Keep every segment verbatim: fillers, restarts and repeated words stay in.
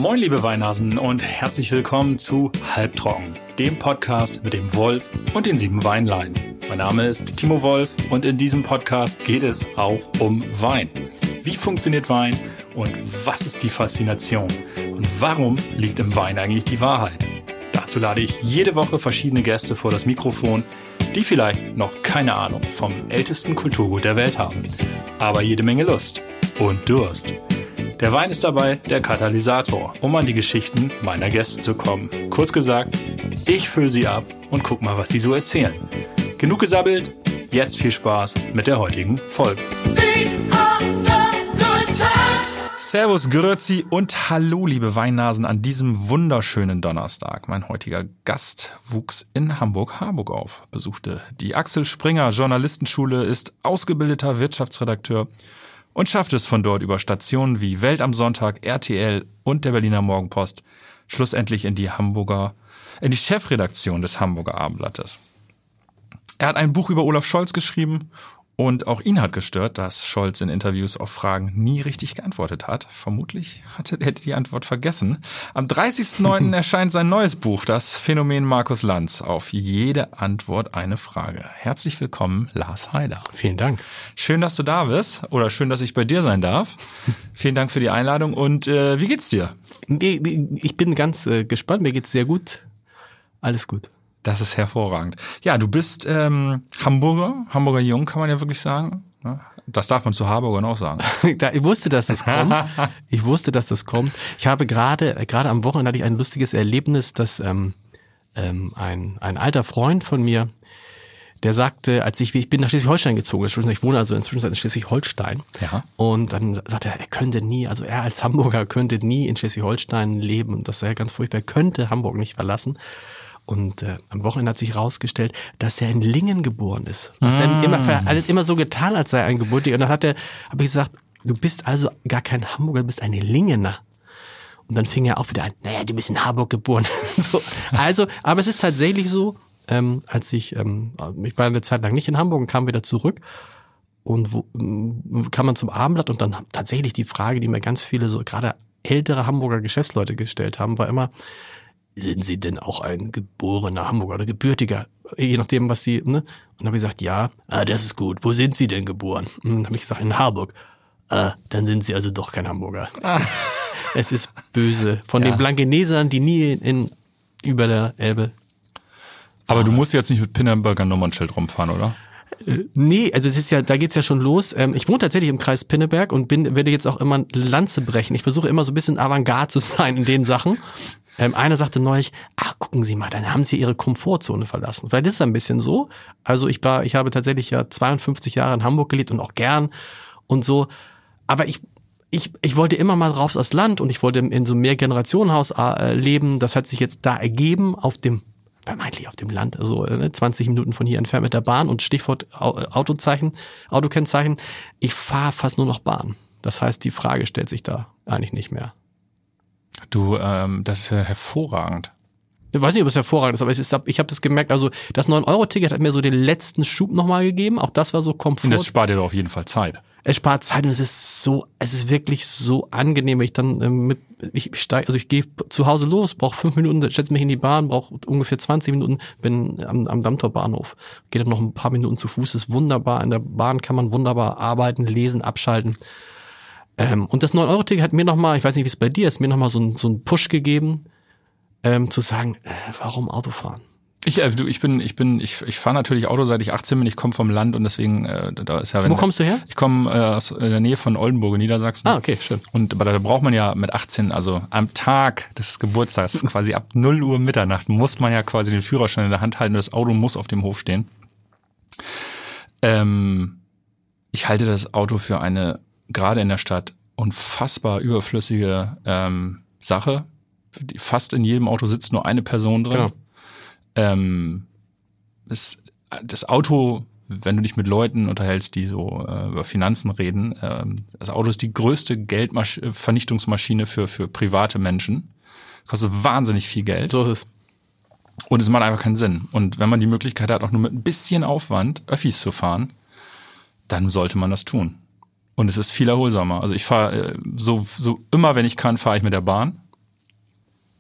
Moin liebe Weinnasen und herzlich willkommen zu Halbtrocken, dem Podcast mit dem Wolf und den sieben Weinlein. Mein Name ist Timo Wolf und in diesem Podcast geht es auch um Wein. Wie funktioniert Wein und was ist die Faszination? Und warum liegt im Wein eigentlich die Wahrheit? Dazu lade ich jede Woche verschiedene Gäste vor das Mikrofon, die vielleicht noch keine Ahnung vom ältesten Kulturgut der Welt haben, aber jede Menge Lust und Durst. Der Wein ist dabei der Katalysator, um an die Geschichten meiner Gäste zu kommen. Kurz gesagt, ich fülle sie ab und guck mal, was sie so erzählen. Genug gesabbelt, jetzt viel Spaß mit der heutigen Folge. Servus, Grüezi und hallo, liebe Weinnasen, an diesem wunderschönen Donnerstag. Mein heutiger Gast wuchs in Hamburg-Harburg auf, besuchte die Axel Springer Journalistenschule, ist ausgebildeter Wirtschaftsredakteur und schafft es von dort über Stationen wie Welt am Sonntag, R T L und der Berliner Morgenpost schlussendlich in die Hamburger, in die Chefredaktion des Hamburger Abendblattes. Er hat ein Buch über Olaf Scholz geschrieben und auch ihn hat gestört, dass Scholz in Interviews auf Fragen nie richtig geantwortet hat. Vermutlich hatte er die Antwort vergessen. Am dreißigsten neunten erscheint sein neues Buch, das Phänomen Markus Lanz. Auf jede Antwort eine Frage. Herzlich willkommen, Lars Heider. Vielen Dank. Schön, dass du da bist oder schön, dass ich bei dir sein darf. Vielen Dank für die Einladung und äh, wie geht's dir? Ich bin ganz äh, gespannt, mir geht's sehr gut. Alles gut. Das ist hervorragend. Ja, du bist ähm, Hamburger, Hamburger Jung, kann man ja wirklich sagen. Das darf man zu Harburgern auch sagen. Ich wusste, dass das kommt. Ich wusste, dass das kommt. Ich habe gerade, gerade am Wochenende hatte ich ein lustiges Erlebnis, dass ähm, ähm, ein ein alter Freund von mir, der sagte, als ich, ich bin nach Schleswig-Holstein gezogen, ich wohne also inzwischen in Schleswig-Holstein. Ja. Und dann sagte er, er könnte nie, also er als Hamburger könnte nie in Schleswig-Holstein leben und das sei ganz furchtbar, er könnte Hamburg nicht verlassen. Und äh, am Wochenende hat sich herausgestellt, dass er in Lingen geboren ist. Was er immer, alles immer so getan, als sei er ein Gebürtiger. Und dann hat er, habe ich gesagt, du bist also gar kein Hamburger, du bist ein Lingener. Und dann fing er auch wieder an, naja, du bist in Harburg geboren. so, also, aber es ist tatsächlich so, ähm, als ich, ähm, ich war eine Zeit lang nicht in Hamburg und kam wieder zurück. Und wo, ähm, kam man zum Abendblatt und dann tatsächlich die Frage, die mir ganz viele so, gerade ältere Hamburger Geschäftsleute gestellt haben, war immer, sind Sie denn auch ein geborener Hamburger oder gebürtiger? Je nachdem, was Sie, ne? Und dann habe ich gesagt, ja. Ah, das ist gut. Wo sind Sie denn geboren? Und dann habe ich gesagt, in Harburg. Ah, dann sind Sie also doch kein Hamburger. Ah. Es ist böse. Von ja. den Blankenesern, die nie in, über der Elbe. Aber du musst jetzt nicht mit Pinneberger Nummernschild rumfahren, oder? Äh, nee, also das ist ja, da geht's ja schon los. Ähm, ich wohne tatsächlich im Kreis Pinneberg und bin, werde jetzt auch immer Lanze brechen. Ich versuche immer so ein bisschen Avantgarde zu sein in den Sachen. Ähm, einer sagte neulich, ach, gucken Sie mal, dann haben Sie Ihre Komfortzone verlassen. Vielleicht ist es ein bisschen so. Also ich war, ich habe tatsächlich ja zweiundfünfzig Jahre in Hamburg gelebt und auch gern und so. Aber ich, ich, ich wollte immer mal raus aus Land und ich wollte in so einem Mehrgenerationenhaus äh, leben. Das hat sich jetzt da ergeben auf dem, vermeintlich auf dem Land, also ne, zwanzig Minuten von hier entfernt mit der Bahn und Stichwort Autozeichen, Autokennzeichen. Ich fahre fast nur noch Bahn. Das heißt, die Frage stellt sich da eigentlich nicht mehr. Du, ähm, das ist ja hervorragend. Ich weiß nicht, ob es hervorragend ist, aber es ist, ich habe das gemerkt, also das neun Euro Ticket hat mir so den letzten Schub nochmal gegeben, auch das war so Komfort. Und das spart dir doch auf jeden Fall Zeit. Es spart Zeit und es ist so, es ist wirklich so angenehm, wenn ich dann ähm, mit, ich steige, also ich gehe zu Hause los, brauche fünf Minuten, setze mich in die Bahn, brauche ungefähr zwanzig Minuten, bin am, am Dammtor Bahnhof, gehe dann noch ein paar Minuten zu Fuß, ist wunderbar, in der Bahn kann man wunderbar arbeiten, lesen, abschalten. Ähm, und das neun Euro Ticket hat mir nochmal, ich weiß nicht, wie es bei dir ist, mir nochmal so, ein, so einen Push gegeben, ähm, zu sagen, äh, warum Auto fahren? Ich, äh, du, ich bin, ich bin, ich, ich fahre natürlich Auto, seit ich achtzehn bin. Ich komme vom Land und deswegen, äh, da ist ja. Wenn, Wo kommst du her? Ich komme äh, aus der Nähe von Oldenburg in Niedersachsen. Ah, okay, schön. Und aber da braucht man ja mit achtzehn, also am Tag des Geburtstags, quasi ab null Uhr Mitternacht, muss man ja quasi den Führerschein in der Hand halten. Das Auto muss auf dem Hof stehen. Ähm, ich halte das Auto für eine gerade in der Stadt unfassbar überflüssige ähm, Sache. Fast in jedem Auto sitzt nur eine Person drin. Genau. Ähm, das, das Auto, wenn du dich mit Leuten unterhältst, die so äh, über Finanzen reden, ähm, das Auto ist die größte Geldvernichtungsmaschine für für private Menschen. Kostet wahnsinnig viel Geld. So ist es. Und es macht einfach keinen Sinn. Und wenn man die Möglichkeit hat, auch nur mit ein bisschen Aufwand Öffis zu fahren, dann sollte man das tun. Und es ist viel erholsamer. Also ich fahre so so immer, wenn ich kann, fahre ich mit der Bahn.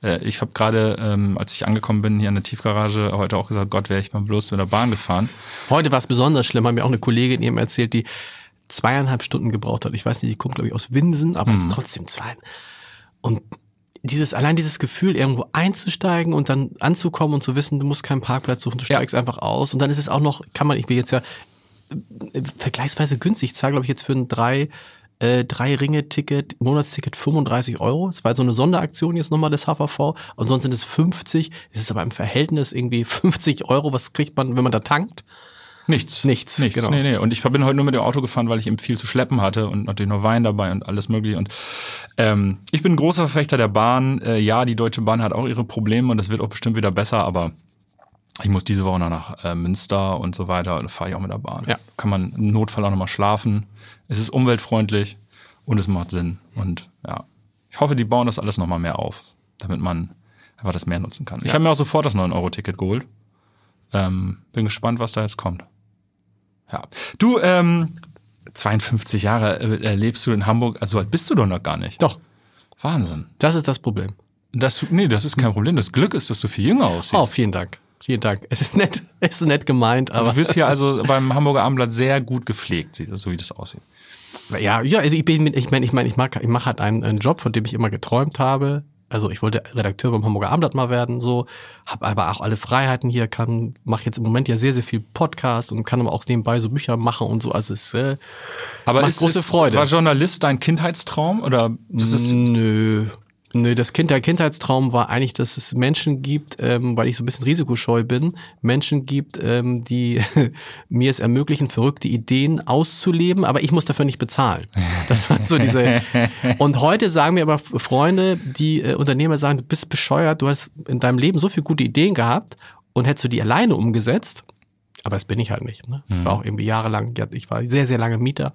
Äh, ich habe gerade, ähm, als ich angekommen bin hier in der Tiefgarage, heute auch gesagt, Gott, wäre ich mal bloß mit der Bahn gefahren. Heute war es besonders schlimm, hat mir auch eine Kollegin eben erzählt, die zweieinhalb Stunden gebraucht hat. Ich weiß nicht, die kommt, glaube ich, aus Winsen, aber mhm. es ist trotzdem zwei. Und dieses, allein dieses Gefühl, irgendwo einzusteigen und dann anzukommen und zu wissen, du musst keinen Parkplatz suchen, du steigst ja. einfach aus. Und dann ist es auch noch, kann man, ich bin jetzt ja äh, vergleichsweise günstig. Ich zahle, glaube ich, jetzt für ein drei, äh, drei Ringe-Ticket, Monatsticket fünfunddreißig Euro. Das war so eine Sonderaktion jetzt nochmal des H V V. Und sonst sind es fünfzig. Es ist aber im Verhältnis irgendwie fünfzig Euro. Was kriegt man, wenn man da tankt? Nichts. Nichts, Nichts, genau. Nee, nee. Und ich bin heute nur mit dem Auto gefahren, weil ich eben viel zu schleppen hatte und natürlich noch Wein dabei und alles mögliche. Und ähm, ich bin ein großer Verfechter der Bahn. Äh, ja, die Deutsche Bahn hat auch ihre Probleme und das wird auch bestimmt wieder besser, aber ich muss diese Woche noch nach äh, Münster und so weiter. Da fahre ich auch mit der Bahn. Ja. Kann man im Notfall auch nochmal schlafen. Es ist umweltfreundlich und es macht Sinn. Und ja, ich hoffe, die bauen das alles nochmal mehr auf, damit man einfach das mehr nutzen kann. Ja. Ich habe mir auch sofort das neun Euro Ticket geholt. Ähm, bin gespannt, was da jetzt kommt. Ja, du, ähm, zweiundfünfzig Jahre äh, lebst du in Hamburg, also alt bist du doch noch gar nicht. Doch. Wahnsinn. Das ist das Problem. Das, nee, das ist kein Problem. Das Glück ist, dass du viel jünger aussiehst. Oh, vielen Dank. Vielen Dank. Es ist nett, es ist nett gemeint, aber. Du wirst hier also beim Hamburger Abendblatt sehr gut gepflegt, so wie das aussieht. Ja, ja, also ich bin, ich meine, ich meine, ich mag, ich mache halt einen, einen Job, von dem ich immer geträumt habe. Also ich wollte Redakteur beim Hamburger Abendblatt mal werden, so, habe aber auch alle Freiheiten hier, kann, mache jetzt im Moment ja sehr, sehr viel Podcast und kann aber auch nebenbei so Bücher machen und so. Also es äh, aber macht ist, große ist, Freude. War Journalist dein Kindheitstraum oder? Das ist Nö. Nö, das Kind, der Kindheitstraum war eigentlich, dass es Menschen gibt, ähm, weil ich so ein bisschen risikoscheu bin, Menschen gibt, ähm, die mir es ermöglichen, verrückte Ideen auszuleben, aber ich muss dafür nicht bezahlen. Das war so diese. Und heute sagen mir aber Freunde, die äh, Unternehmer sagen, du bist bescheuert, du hast in deinem Leben so viele gute Ideen gehabt und hättest du die alleine umgesetzt, aber das bin ich halt nicht. Ne? Ich war auch irgendwie jahrelang, ich war sehr, sehr lange Mieter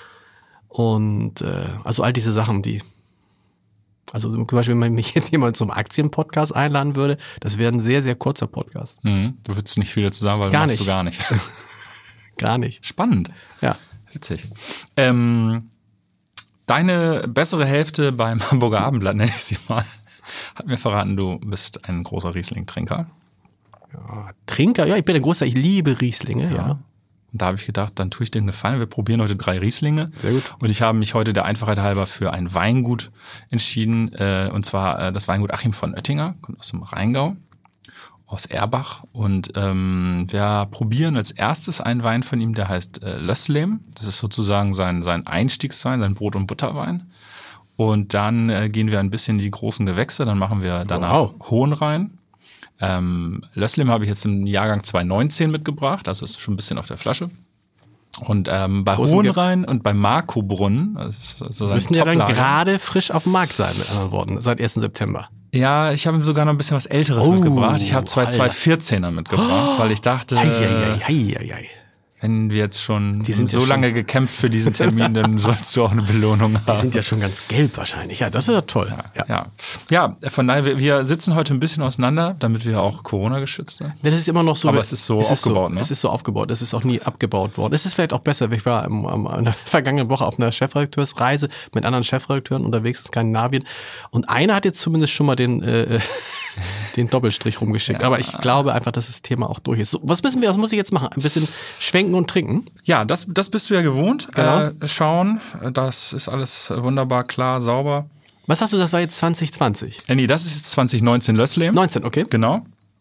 und äh, also all diese Sachen, die Also zum Beispiel, wenn mich jetzt jemand zum Aktienpodcast einladen würde, das wäre ein sehr, sehr kurzer Podcast. Mhm. Du würdest nicht viel dazu sagen, weil gar machst nicht. du gar nicht. Gar nicht. Spannend. Ja. Witzig. Ähm, deine bessere Hälfte beim Hamburger Abendblatt, nenne ich sie mal, hat mir verraten, du bist ein großer Riesling-Trinker. Ja, Trinker? Ja, ich bin ein großer, ich liebe Rieslinge, ja. ja. Und da habe ich gedacht, dann tue ich dir einen Gefallen. Wir probieren heute drei Rieslinge. Sehr gut. Und ich habe mich heute der Einfachheit halber für ein Weingut entschieden. Äh, und zwar äh, das Weingut Achim von Oettinger, kommt aus dem Rheingau, aus Erbach. Und ähm, wir probieren als erstes einen Wein von ihm, der heißt äh, Lösslem. Das ist sozusagen sein, sein Einstiegswein, sein Brot- und Butterwein. Und dann äh, gehen wir ein bisschen in die großen Gewächse. Dann machen wir danach wow. Hohenrhein. Ähm, Lösslem habe ich jetzt im Jahrgang zwanzig neunzehn mitgebracht, also ist schon ein bisschen auf der Flasche. Und ähm, bei Großen Hohenrhein und bei Markobrunn, also so müssen ja dann gerade frisch auf dem Markt sein, mit anderen Worten, seit ersten September. Ja, ich habe sogar noch ein bisschen was Älteres oh, mitgebracht. Ich habe zwei zweitausendvierzehner mitgebracht, oh, weil ich dachte, ei, ei, ei, ei, ei. wenn wir jetzt schon die sind so ja lange schon gekämpft für diesen Termin, dann sollst du auch eine Belohnung haben. Die sind ja schon ganz gelb wahrscheinlich. Ja, das ist ja toll. Ja, ja. ja. ja von daher, wir, wir sitzen heute ein bisschen auseinander, damit wir auch Corona geschützt sind. Ja, das ist immer noch so. Aber es ist so es aufgebaut, ist so, ne? Es ist so aufgebaut. Es ist auch nie abgebaut worden. Es ist vielleicht auch besser. Ich war am, am, in der vergangenen Woche auf einer Chefredakteursreise mit anderen Chefredakteuren unterwegs in Skandinavien. Und einer hat jetzt zumindest schon mal den, äh, den Doppelstrich rumgeschickt. Ja. Aber ich glaube einfach, dass das Thema auch durch ist. So, was müssen wir, was muss ich jetzt machen? Ein bisschen schwenken und trinken? Ja, das, das bist du ja gewohnt. Genau. Äh, schauen, das ist alles wunderbar, klar, sauber. Was hast du, das war jetzt zwanzig zwanzig? Äh, nee, das ist jetzt zwanzig neunzehn Lösslem. neunzehn, okay. Genau.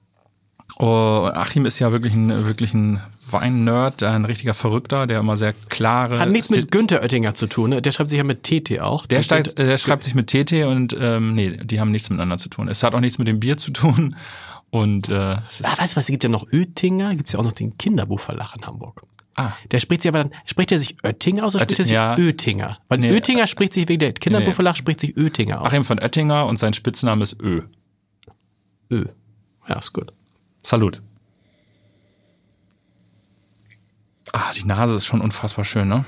Oh, Achim ist ja wirklich ein, wirklich ein Wein-Nerd, ein richtiger Verrückter, der immer sehr klare... Hat nichts mit Günther Oettinger zu tun, ne? Der schreibt sich ja mit T T auch. Der, steigt, der schreibt sich mit T T und ähm, nee, die haben nichts miteinander zu tun. Es hat auch nichts mit dem Bier zu tun. Und, äh, ah, weißt du was, es gibt ja noch Oettinger, gibt es ja auch noch den Kinderbuchverlag in Hamburg. Ah. Der spricht sich aber dann, spricht er sich Oettinger aus oder spricht er sich ja. Oettinger? Weil nee. Oettinger spricht sich wegen der Kinderbuchverlag nee. spricht sich Oettinger aus. Achim von Oettinger und sein Spitzname ist Ö. Ö. Ja, ist gut. Salut. Ah, die Nase ist schon unfassbar schön, ne?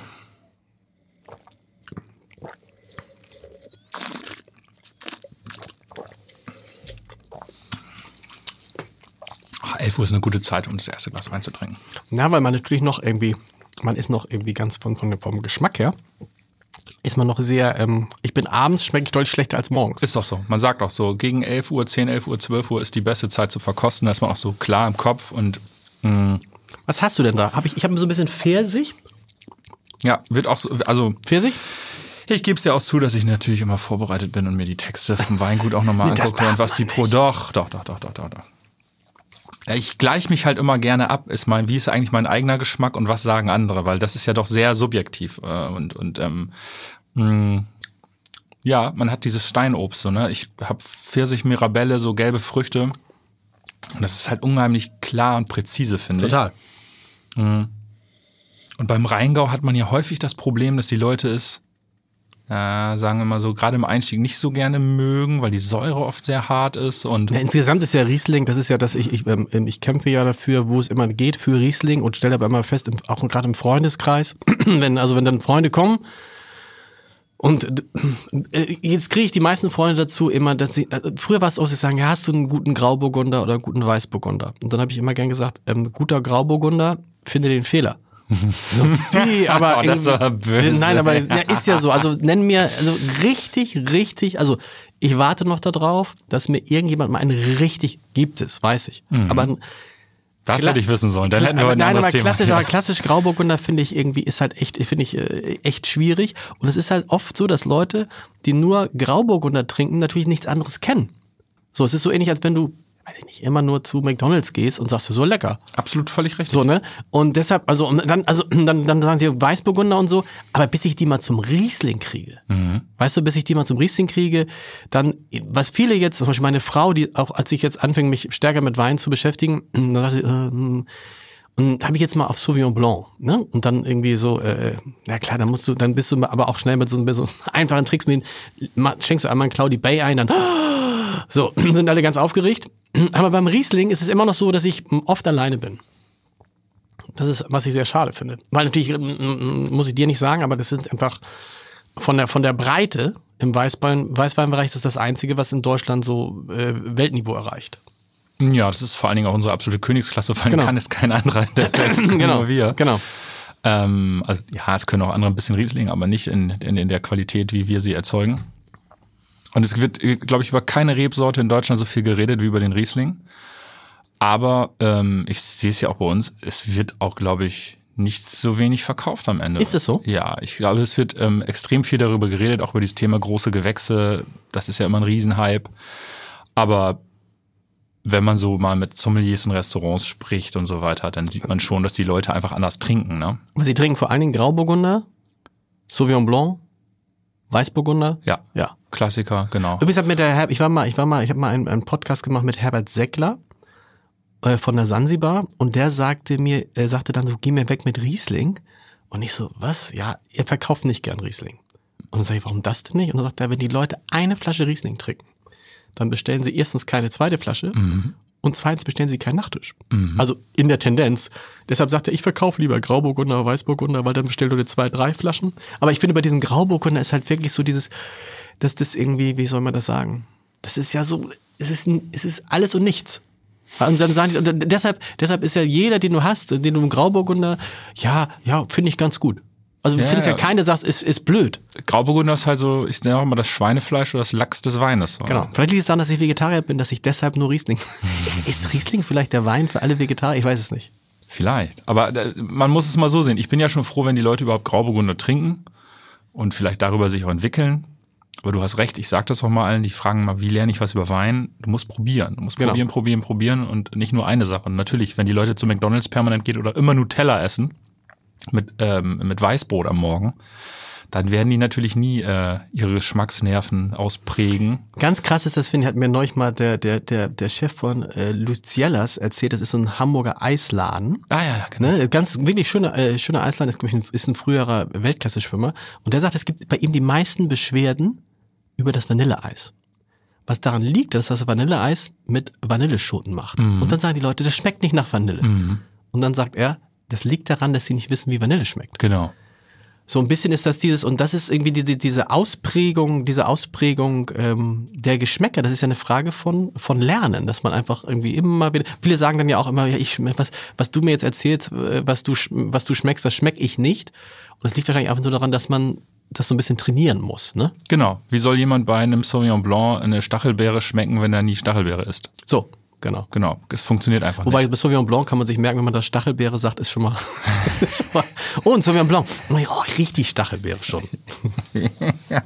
elf Uhr ist eine gute Zeit, um das erste Glas Wein zu trinken. Na, weil man natürlich noch irgendwie, man ist noch irgendwie ganz von, von vom Geschmack her, ist man noch sehr, ähm, ich bin abends, schmecke ich deutlich schlechter als morgens. Ist doch so. Man sagt auch so, gegen elf Uhr, zehn, elf Uhr, zwölf Uhr ist die beste Zeit zu verkosten. Da ist man auch so klar im Kopf und mh. Was hast du denn da? Hab ich ich habe so ein bisschen Pfirsich. Ja, wird auch so, also Pfirsich? ich gebe es ja auch zu, dass ich natürlich immer vorbereitet bin und mir die Texte vom Weingut auch nochmal Nee, angucke und was die Pro... Doch, doch, doch, doch, doch, doch, doch. Ich gleiche mich halt immer gerne ab, ist mein, wie ist eigentlich mein eigener Geschmack und was sagen andere, weil das ist ja doch sehr subjektiv äh, und und ähm, mh, ja, man hat dieses Steinobst, so, ne? Ich habe Pfirsich, Mirabelle, so gelbe Früchte und das ist halt unheimlich klar und präzise, finde ich. Total. Mhm. Und beim Rheingau hat man ja häufig das Problem, dass die Leute es Äh, sagen wir mal so, gerade im Einstieg nicht so gerne mögen, weil die Säure oft sehr hart ist und Ja, insgesamt ist ja Riesling, das ist ja, dass ich ich, ähm, ich kämpfe ja dafür, wo es immer geht, für Riesling und stelle aber immer fest, im, auch gerade im Freundeskreis, wenn also wenn dann Freunde kommen und äh, jetzt kriege ich die meisten Freunde dazu immer, dass sie äh, früher war es auch, sie sagen, ja, hast du einen guten Grauburgunder oder einen guten Weißburgunder? Und dann habe ich immer gern gesagt, ähm, guter Grauburgunder, finde den Fehler. So, wie, aber oh, das war böse. Nein, aber ja, ist ja so. Also nenn mir also richtig, richtig. Also ich warte noch darauf, dass mir irgendjemand mal einen richtig gibt es, weiß ich. Mhm. Aber das hätte ich wissen sollen. Dann hätten wir aber, ein nein, anderes aber Thema. klassisch, aber klassisch Grauburgunder finde ich irgendwie ist halt echt, finde ich äh, echt schwierig. Und es ist halt oft so, dass Leute, die nur Grauburgunder trinken, natürlich nichts anderes kennen. So, es ist so ähnlich, als wenn du weiß ich nicht, immer nur zu McDonald's gehst und sagst du, so lecker. Absolut völlig richtig. So, ne? Und deshalb, also, und dann, also, dann, dann sagen sie Weißburgunder und so, aber bis ich die mal zum Riesling kriege, mhm. weißt du, bis ich die mal zum Riesling kriege, dann, was viele jetzt, zum Beispiel meine Frau, die auch, als ich jetzt anfing, mich stärker mit Wein zu beschäftigen, dann sagte, äh, und habe ich jetzt mal auf Sauvignon Blanc, ne? Und dann irgendwie so, äh, ja klar, dann musst du, dann bist du aber auch schnell mit so, mit so einfachen Tricks, mit, schenkst du einmal einen Cloudy Bay ein, dann, so, sind alle ganz aufgeregt. Aber beim Riesling ist es immer noch so, dass ich oft alleine bin. Das ist, was ich sehr schade finde. Weil natürlich, muss ich dir nicht sagen, aber das sind einfach von der, von der Breite im Weißwein, Weißweinbereich, das ist das Einzige, was in Deutschland so äh, Weltniveau erreicht. Ja, das ist vor allen Dingen auch unsere absolute Königsklasse, vor allem genau. Kann es kein anderer in der Welt, genau, nur wir. Genau. Ähm, also ja, es können auch andere ein bisschen Riesling, aber nicht in, in, in der Qualität, wie wir sie erzeugen. Und es wird, glaube ich, über keine Rebsorte in Deutschland so viel geredet wie über den Riesling. Aber ähm, ich sehe es ja auch bei uns, es wird auch, glaube ich, nicht so wenig verkauft am Ende. Ist das so? Ja, ich glaube, es wird ähm, extrem viel darüber geredet, auch über dieses Thema große Gewächse. Das ist ja immer ein Riesenhype. Aber wenn man so mal mit Sommeliers in Restaurants spricht und so weiter, dann sieht man schon, dass die Leute einfach anders trinken, ne? Sie trinken vor allen Dingen Grauburgunder, Sauvignon Blanc, Weißburgunder? Ja. Ja. Klassiker, genau. Übrigens hat mir der Herr, ich war mal, ich war mal, ich habe mal einen, einen Podcast gemacht mit Herbert Seckler äh, von der Sansibar und der sagte mir, er sagte dann so, geh mir weg mit Riesling. Und ich so, was? Ja, ihr verkauft nicht gern Riesling. Und dann sage ich, warum das denn nicht? Und dann sagt er, wenn die Leute eine Flasche Riesling trinken, dann bestellen sie erstens keine zweite Flasche mhm. und zweitens bestellen sie keinen Nachtisch. Mhm. Also in der Tendenz. Deshalb sagt er, ich verkaufe lieber Grauburgunder, Weißburgunder, weil dann bestellt du dir zwei, drei Flaschen. Aber ich finde, bei diesen Grauburgunder ist halt wirklich so dieses, dass das irgendwie, wie soll man das sagen? Das ist ja so, es ist, es ist alles und nichts. Und dann sagen die, und deshalb, deshalb ist ja jeder, den du hast, den du im Grauburgunder, ja, ja, finde ich ganz gut. Also du ja, findest ja, ja keiner, der sagt, ist, ist blöd. Grauburgunder ist halt so, ich nenne auch immer das Schweinefleisch oder das Lachs des Weines. Oder? Genau. Vielleicht liegt es daran, dass ich Vegetarier bin, dass ich deshalb nur Riesling. Ist Riesling vielleicht der Wein für alle Vegetarier? Ich weiß es nicht. Vielleicht. Aber äh, man muss es mal so sehen. Ich bin ja schon froh, wenn die Leute überhaupt Grauburgunder trinken und vielleicht darüber sich auch entwickeln. Aber du hast recht, ich sag das auch mal allen, die fragen mal, wie lerne ich was über Wein? Du musst probieren. Du musst genau. probieren, probieren, probieren und nicht nur eine Sache. Und natürlich, wenn die Leute zu McDonald's permanent gehen oder immer Nutella essen, mit ähm, mit Weißbrot am Morgen, dann werden die natürlich nie äh, ihre Geschmacksnerven ausprägen. Ganz krass ist das, finde ich, hat mir neulich mal der der der der Chef von äh, Luciellas erzählt, das ist so ein Hamburger Eisladen. Ah ja, genau. Ne? Ganz wirklich schöner äh, schöner Eisladen, ist, glaube ich, ein, ist ein früherer Weltklasse-Schwimmer. Und der sagt, es gibt bei ihm die meisten Beschwerden über das Vanilleeis. Was daran liegt, dass das Vanilleeis mit Vanilleschoten macht. Mhm. Und dann sagen die Leute, das schmeckt nicht nach Vanille. Mhm. Und dann sagt er, das liegt daran, dass sie nicht wissen, wie Vanille schmeckt. Genau. So ein bisschen ist das dieses, und das ist irgendwie die, diese Ausprägung, diese Ausprägung ähm, der Geschmäcker, das ist ja eine Frage von von Lernen, dass man einfach irgendwie immer wieder, viele sagen dann ja auch immer, ja, ich was, was du mir jetzt erzählst, was du was du schmeckst, das schmeck ich nicht. Und das liegt wahrscheinlich einfach nur daran, dass man das so ein bisschen trainieren muss, ne? Genau. Wie soll jemand bei einem Sauvignon Blanc eine Stachelbeere schmecken, wenn er nie Stachelbeere isst? So, genau. Genau. Es funktioniert einfach Wobei nicht. bei Sauvignon Blanc kann man sich merken, wenn man das Stachelbeere sagt, ist schon mal, ist schon mal oh, ein Sauvignon Blanc. Oh, richtig Stachelbeere schon. Ja,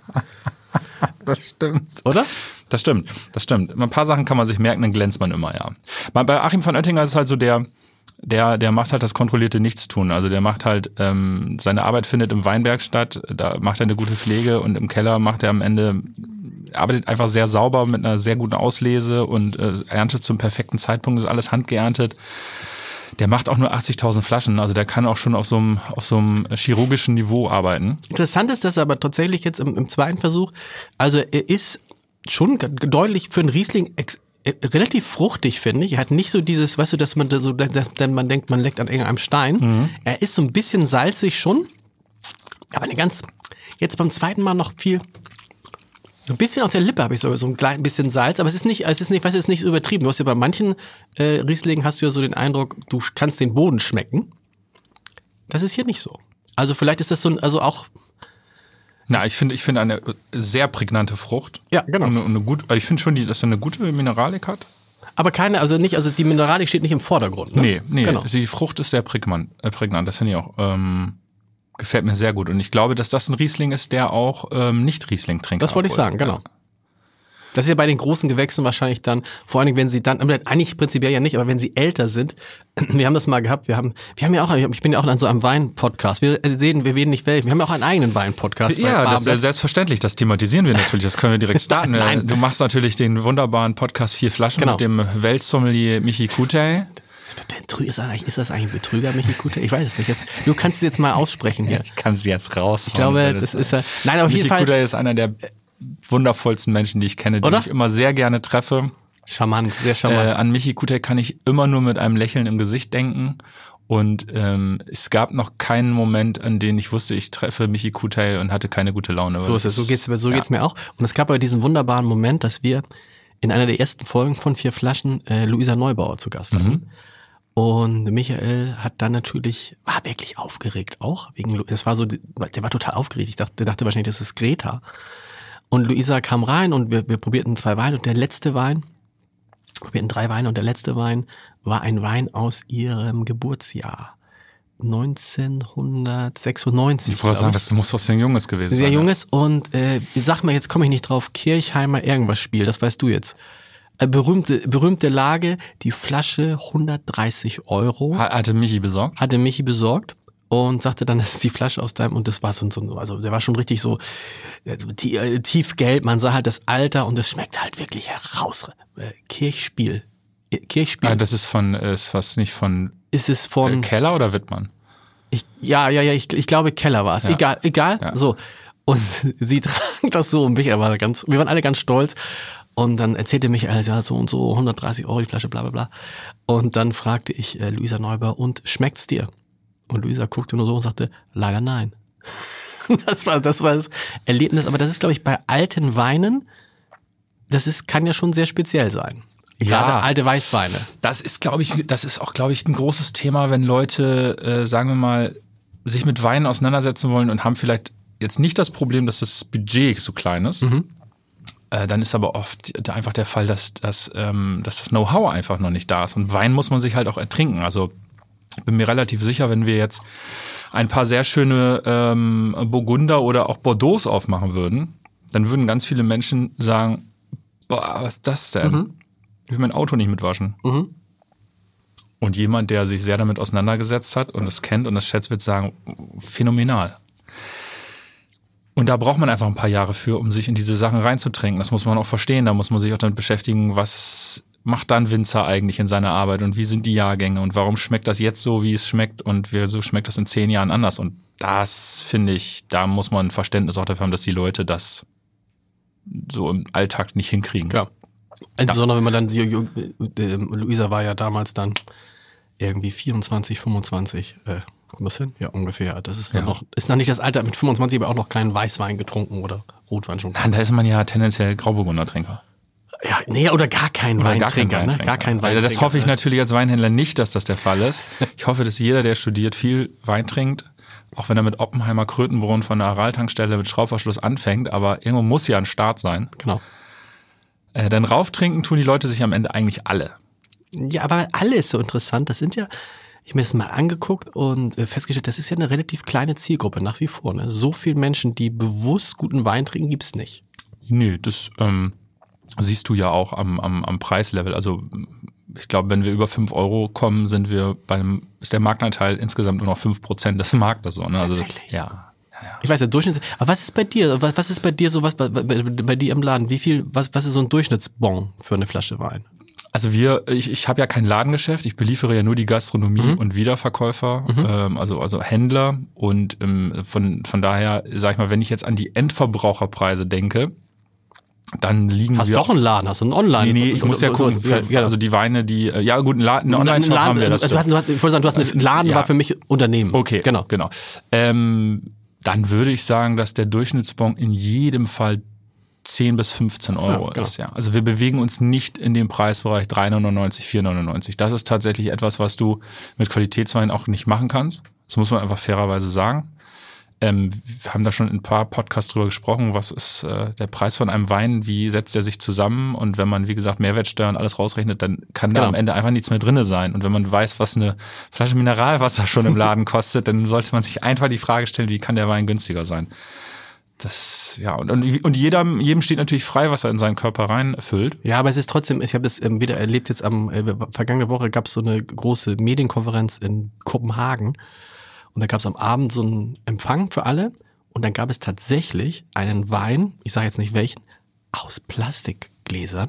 das stimmt. Oder? Das stimmt, das stimmt. Ein paar Sachen kann man sich merken, dann glänzt man immer, ja. Bei Achim von Oettinger ist es halt so, der, der, der macht halt das kontrollierte Nichtstun. Also der macht halt, ähm, seine Arbeit findet im Weinberg statt, da macht er eine gute Pflege und im Keller macht er am Ende, arbeitet einfach sehr sauber mit einer sehr guten Auslese und äh, erntet zum perfekten Zeitpunkt, ist alles handgeerntet. Der macht auch nur achtzigtausend Flaschen, also der kann auch schon auf so einem, auf so einem chirurgischen Niveau arbeiten. Interessant ist das aber tatsächlich jetzt im, im zweiten Versuch, also er ist schon deutlich für einen Riesling ex, äh, relativ fruchtig, finde ich. Er hat nicht so dieses, weißt du, dass man da so, dass man denkt, man leckt an irgendeinem Stein. Mhm. Er ist so ein bisschen salzig schon, aber eine ganz, jetzt beim zweiten Mal noch viel, so ein bisschen auf der Lippe habe ich so, so ein klein bisschen Salz, aber es ist nicht, es ist nicht, weißt du, es ist nicht so übertrieben. Du hast ja bei manchen äh, Rieslingen hast du ja so den Eindruck, du kannst den Boden schmecken. Das ist hier nicht so. Also vielleicht ist das so ein, also auch, Na, ich finde, ich finde eine sehr prägnante Frucht. Ja, genau. Und eine, eine gut, ich finde schon, die, dass er eine gute Mineralik hat. aber keine, also nicht, also die Mineralik steht nicht im Vordergrund. Ne? Nee, nee, genau. Die Frucht ist sehr prägnant, äh, prägnant. Das finde ich auch, ähm, gefällt mir sehr gut. Und ich glaube, dass das ein Riesling ist, der auch ähm, nicht Riesling trinkt. Das wollte ich sagen, genau. Das ist ja bei den großen Gewächsen wahrscheinlich dann, vor allen Dingen, wenn sie dann, eigentlich prinzipiell ja nicht, aber wenn sie älter sind, wir haben das mal gehabt, wir haben, wir haben ja auch, ich bin ja auch an so einem Wein-Podcast, wir sehen, wir werden nicht welchen, wir haben ja auch einen eigenen Wein-Podcast. Ja, das ist selbstverständlich, das thematisieren wir natürlich, das können wir direkt starten. Nein. Du machst natürlich den wunderbaren Podcast Vier Flaschen Genau. mit dem Weltsommelier Michi Kutay. Ist das eigentlich, ist das eigentlich ein Betrüger, Michi Kutay? Ich weiß es nicht. Jetzt, du kannst es jetzt mal aussprechen hier. Ich kann es jetzt raus. Ich glaube, das ist ja, nein, aber auf jeden Fall. Michi Kutay ist einer der wundervollsten Menschen, die ich kenne, die Oder? ich immer sehr gerne treffe. Charmant, sehr charmant. Äh, an Michi Kutay kann ich immer nur mit einem Lächeln im Gesicht denken. Und ähm, es gab noch keinen Moment, an dem ich wusste, ich treffe Michi Kutay und hatte keine gute Laune. So ist es, so geht's, so ja. geht's mir auch. Und es gab aber diesen wunderbaren Moment, dass wir in einer der ersten Folgen von Vier Flaschen äh, Luisa Neubauer zu Gast hatten. Mhm. Und Michael hat dann natürlich, war wirklich aufgeregt auch, wegen, es war so, der war total aufgeregt. Ich dachte, der dachte wahrscheinlich, das ist Greta. Und Luisa kam rein und wir, wir probierten zwei Weine und der letzte Wein, wir probierten drei Weine und der letzte Wein war ein Wein aus ihrem Geburtsjahr. neunzehnhundertsechsundneunzig. Ich wollte sagen, das muss was sehr Junges gewesen sehr sein. Sehr Junges und äh, sag mal, jetzt komme ich nicht drauf, Kirchheimer irgendwas Spiel, das weißt du jetzt. Äh, berühmte, berühmte Lage, die Flasche hundertdreißig Euro. Hatte Michi besorgt? Hatte Michi besorgt. Und sagte dann, das ist die Flasche aus deinem, und das war so, so also der war schon richtig so äh, tiefgelb, man sah halt das Alter und es schmeckt halt wirklich heraus. Äh, Kirchspiel. Äh, Kirchspiel. Ah, das ist von, ist fast nicht von, ist es von äh, Keller oder Wittmann? Ich, ja, ja, ja, ich, ich glaube Keller war es. Ja. Egal, egal, Ja. so. Und sie trank das so und mich, er war ganz, wir waren alle ganz stolz. Und dann erzählte Michael, ja, so und so, hundertdreißig Euro die Flasche, bla, bla, bla. Und dann fragte ich äh, Luisa Neubauer, und schmeckt's dir? Und Luisa guckte nur so und sagte, leider nein. Das war, das war das Erlebnis. Aber das ist, glaube ich, bei alten Weinen, das ist, kann ja schon sehr speziell sein. Gerade Ja. alte Weißweine. Das ist, glaube ich, das ist auch, glaube ich, ein großes Thema, wenn Leute, äh, sagen wir mal, sich mit Weinen auseinandersetzen wollen und haben vielleicht jetzt nicht das Problem, dass das Budget so klein ist. Mhm. Äh, dann ist aber oft einfach der Fall, dass, dass, ähm, dass das Know-how einfach noch nicht da ist. Und Wein muss man sich halt auch ertrinken. Also ich bin mir relativ sicher, wenn wir jetzt ein paar sehr schöne ähm, Burgunder oder auch Bordeaux aufmachen würden, dann würden ganz viele Menschen sagen, boah, was ist das denn? Mhm. Ich will mein Auto nicht mitwaschen. Mhm. Und jemand, der sich sehr damit auseinandergesetzt hat und das kennt und das schätzt, wird sagen, phänomenal. Und da braucht man einfach ein paar Jahre für, um sich in diese Sachen reinzutrinken. Das muss man auch verstehen. Da muss man sich auch damit beschäftigen, was macht dann Winzer eigentlich in seiner Arbeit und wie sind die Jahrgänge und warum schmeckt das jetzt so, wie es schmeckt und wieso schmeckt das in zehn Jahren anders. Und das, finde ich, da muss man ein Verständnis auch dafür haben, dass die Leute das so im Alltag nicht hinkriegen. Klar. Insbesondere wenn man dann, die, die, die, Luisa war ja damals dann irgendwie vierundzwanzig, fünfundzwanzig, äh, was hin? Ja, ungefähr. Das ist dann ja. noch, ist noch nicht das Alter, mit fünfundzwanzig aber auch noch keinen Weißwein getrunken oder Rotwein schon. Nein, da ist man ja tendenziell Grauburgunder-Trinker. Ja, nee, oder gar kein oder Weintrinker, gar kein ne? Gar kein Weintrinker. Weintrinker. Das hoffe ich natürlich als Weinhändler nicht, dass das der Fall ist. Ich hoffe, dass jeder, der studiert, viel Wein trinkt, Auch wenn er mit Oppenheimer Krötenbrunn von der Aral-Tankstelle mit Schraubverschluss anfängt, aber irgendwo muss ja ein Start sein. Genau. Äh, denn rauftrinken tun die Leute sich am Ende eigentlich alle. Ja, aber alles ist so interessant. Das sind ja, ich habe mir das mal angeguckt und festgestellt, das ist ja eine relativ kleine Zielgruppe nach wie vor. Ne? So viele Menschen, die bewusst guten Wein trinken, gibt's nicht. Nee, das ähm, siehst du ja auch am, am, am Preislevel. Also ich glaube, wenn wir über fünf Euro kommen, sind wir beim, ist der Marktanteil insgesamt nur noch fünf Prozent des Marktes. So, ne? Also, tatsächlich? Ja. ja, ja. Ich weiß, der Durchschnitt. Aber was ist bei dir? Was, was ist bei dir so was bei, bei, bei dir im Laden? Wie viel? Was, was ist so ein Durchschnittsbon für eine Flasche Wein? Also wir, ich, ich habe ja kein Ladengeschäft. Ich beliefere ja nur die Gastronomie Mhm. und Wiederverkäufer, Mhm. ähm, also also Händler. Und ähm, von von daher sage ich mal, wenn ich jetzt an die Endverbraucherpreise denke, dann liegen Hast wir doch einen Laden, hast du einen Online? Nee, nee, ich muss ja gucken. Für, ja, also die Weine, die, ja gut, einen Laden, einen Online-Shop haben wir das. Du hast, du hast, ich wollte sagen, du hast einen Laden, Ja. war für mich Unternehmen. Okay, genau. genau. Ähm, dann würde ich sagen, dass der Durchschnittsbon in jedem Fall zehn bis fünfzehn Euro Ja, genau. ist. Ja. Also wir bewegen uns nicht in dem Preisbereich drei neunundneunzig, vier neunundneunzig. Das ist tatsächlich etwas, was du mit Qualitätswein auch nicht machen kannst. Das muss man einfach fairerweise sagen. Ähm, wir haben da schon in ein paar Podcasts drüber gesprochen, was ist äh, der Preis von einem Wein, wie setzt er sich zusammen, und wenn man, wie gesagt, Mehrwertsteuer und alles rausrechnet, dann kann da Genau. am Ende einfach nichts mehr drinne sein. Und wenn man weiß, was eine Flasche Mineralwasser schon im Laden kostet, dann sollte man sich einfach die Frage stellen, wie kann der Wein günstiger sein? Das, ja, und, und, und jeder, jedem steht natürlich frei, was er in seinen Körper reinfüllt. Ja, aber es ist trotzdem, ich habe das ähm, wieder erlebt, jetzt am äh, vergangene Woche gab es so eine große Medienkonferenz in Kopenhagen und da gab es am Abend so einen Empfang für alle und dann gab es tatsächlich einen Wein, ich sage jetzt nicht welchen, aus Plastikgläsern.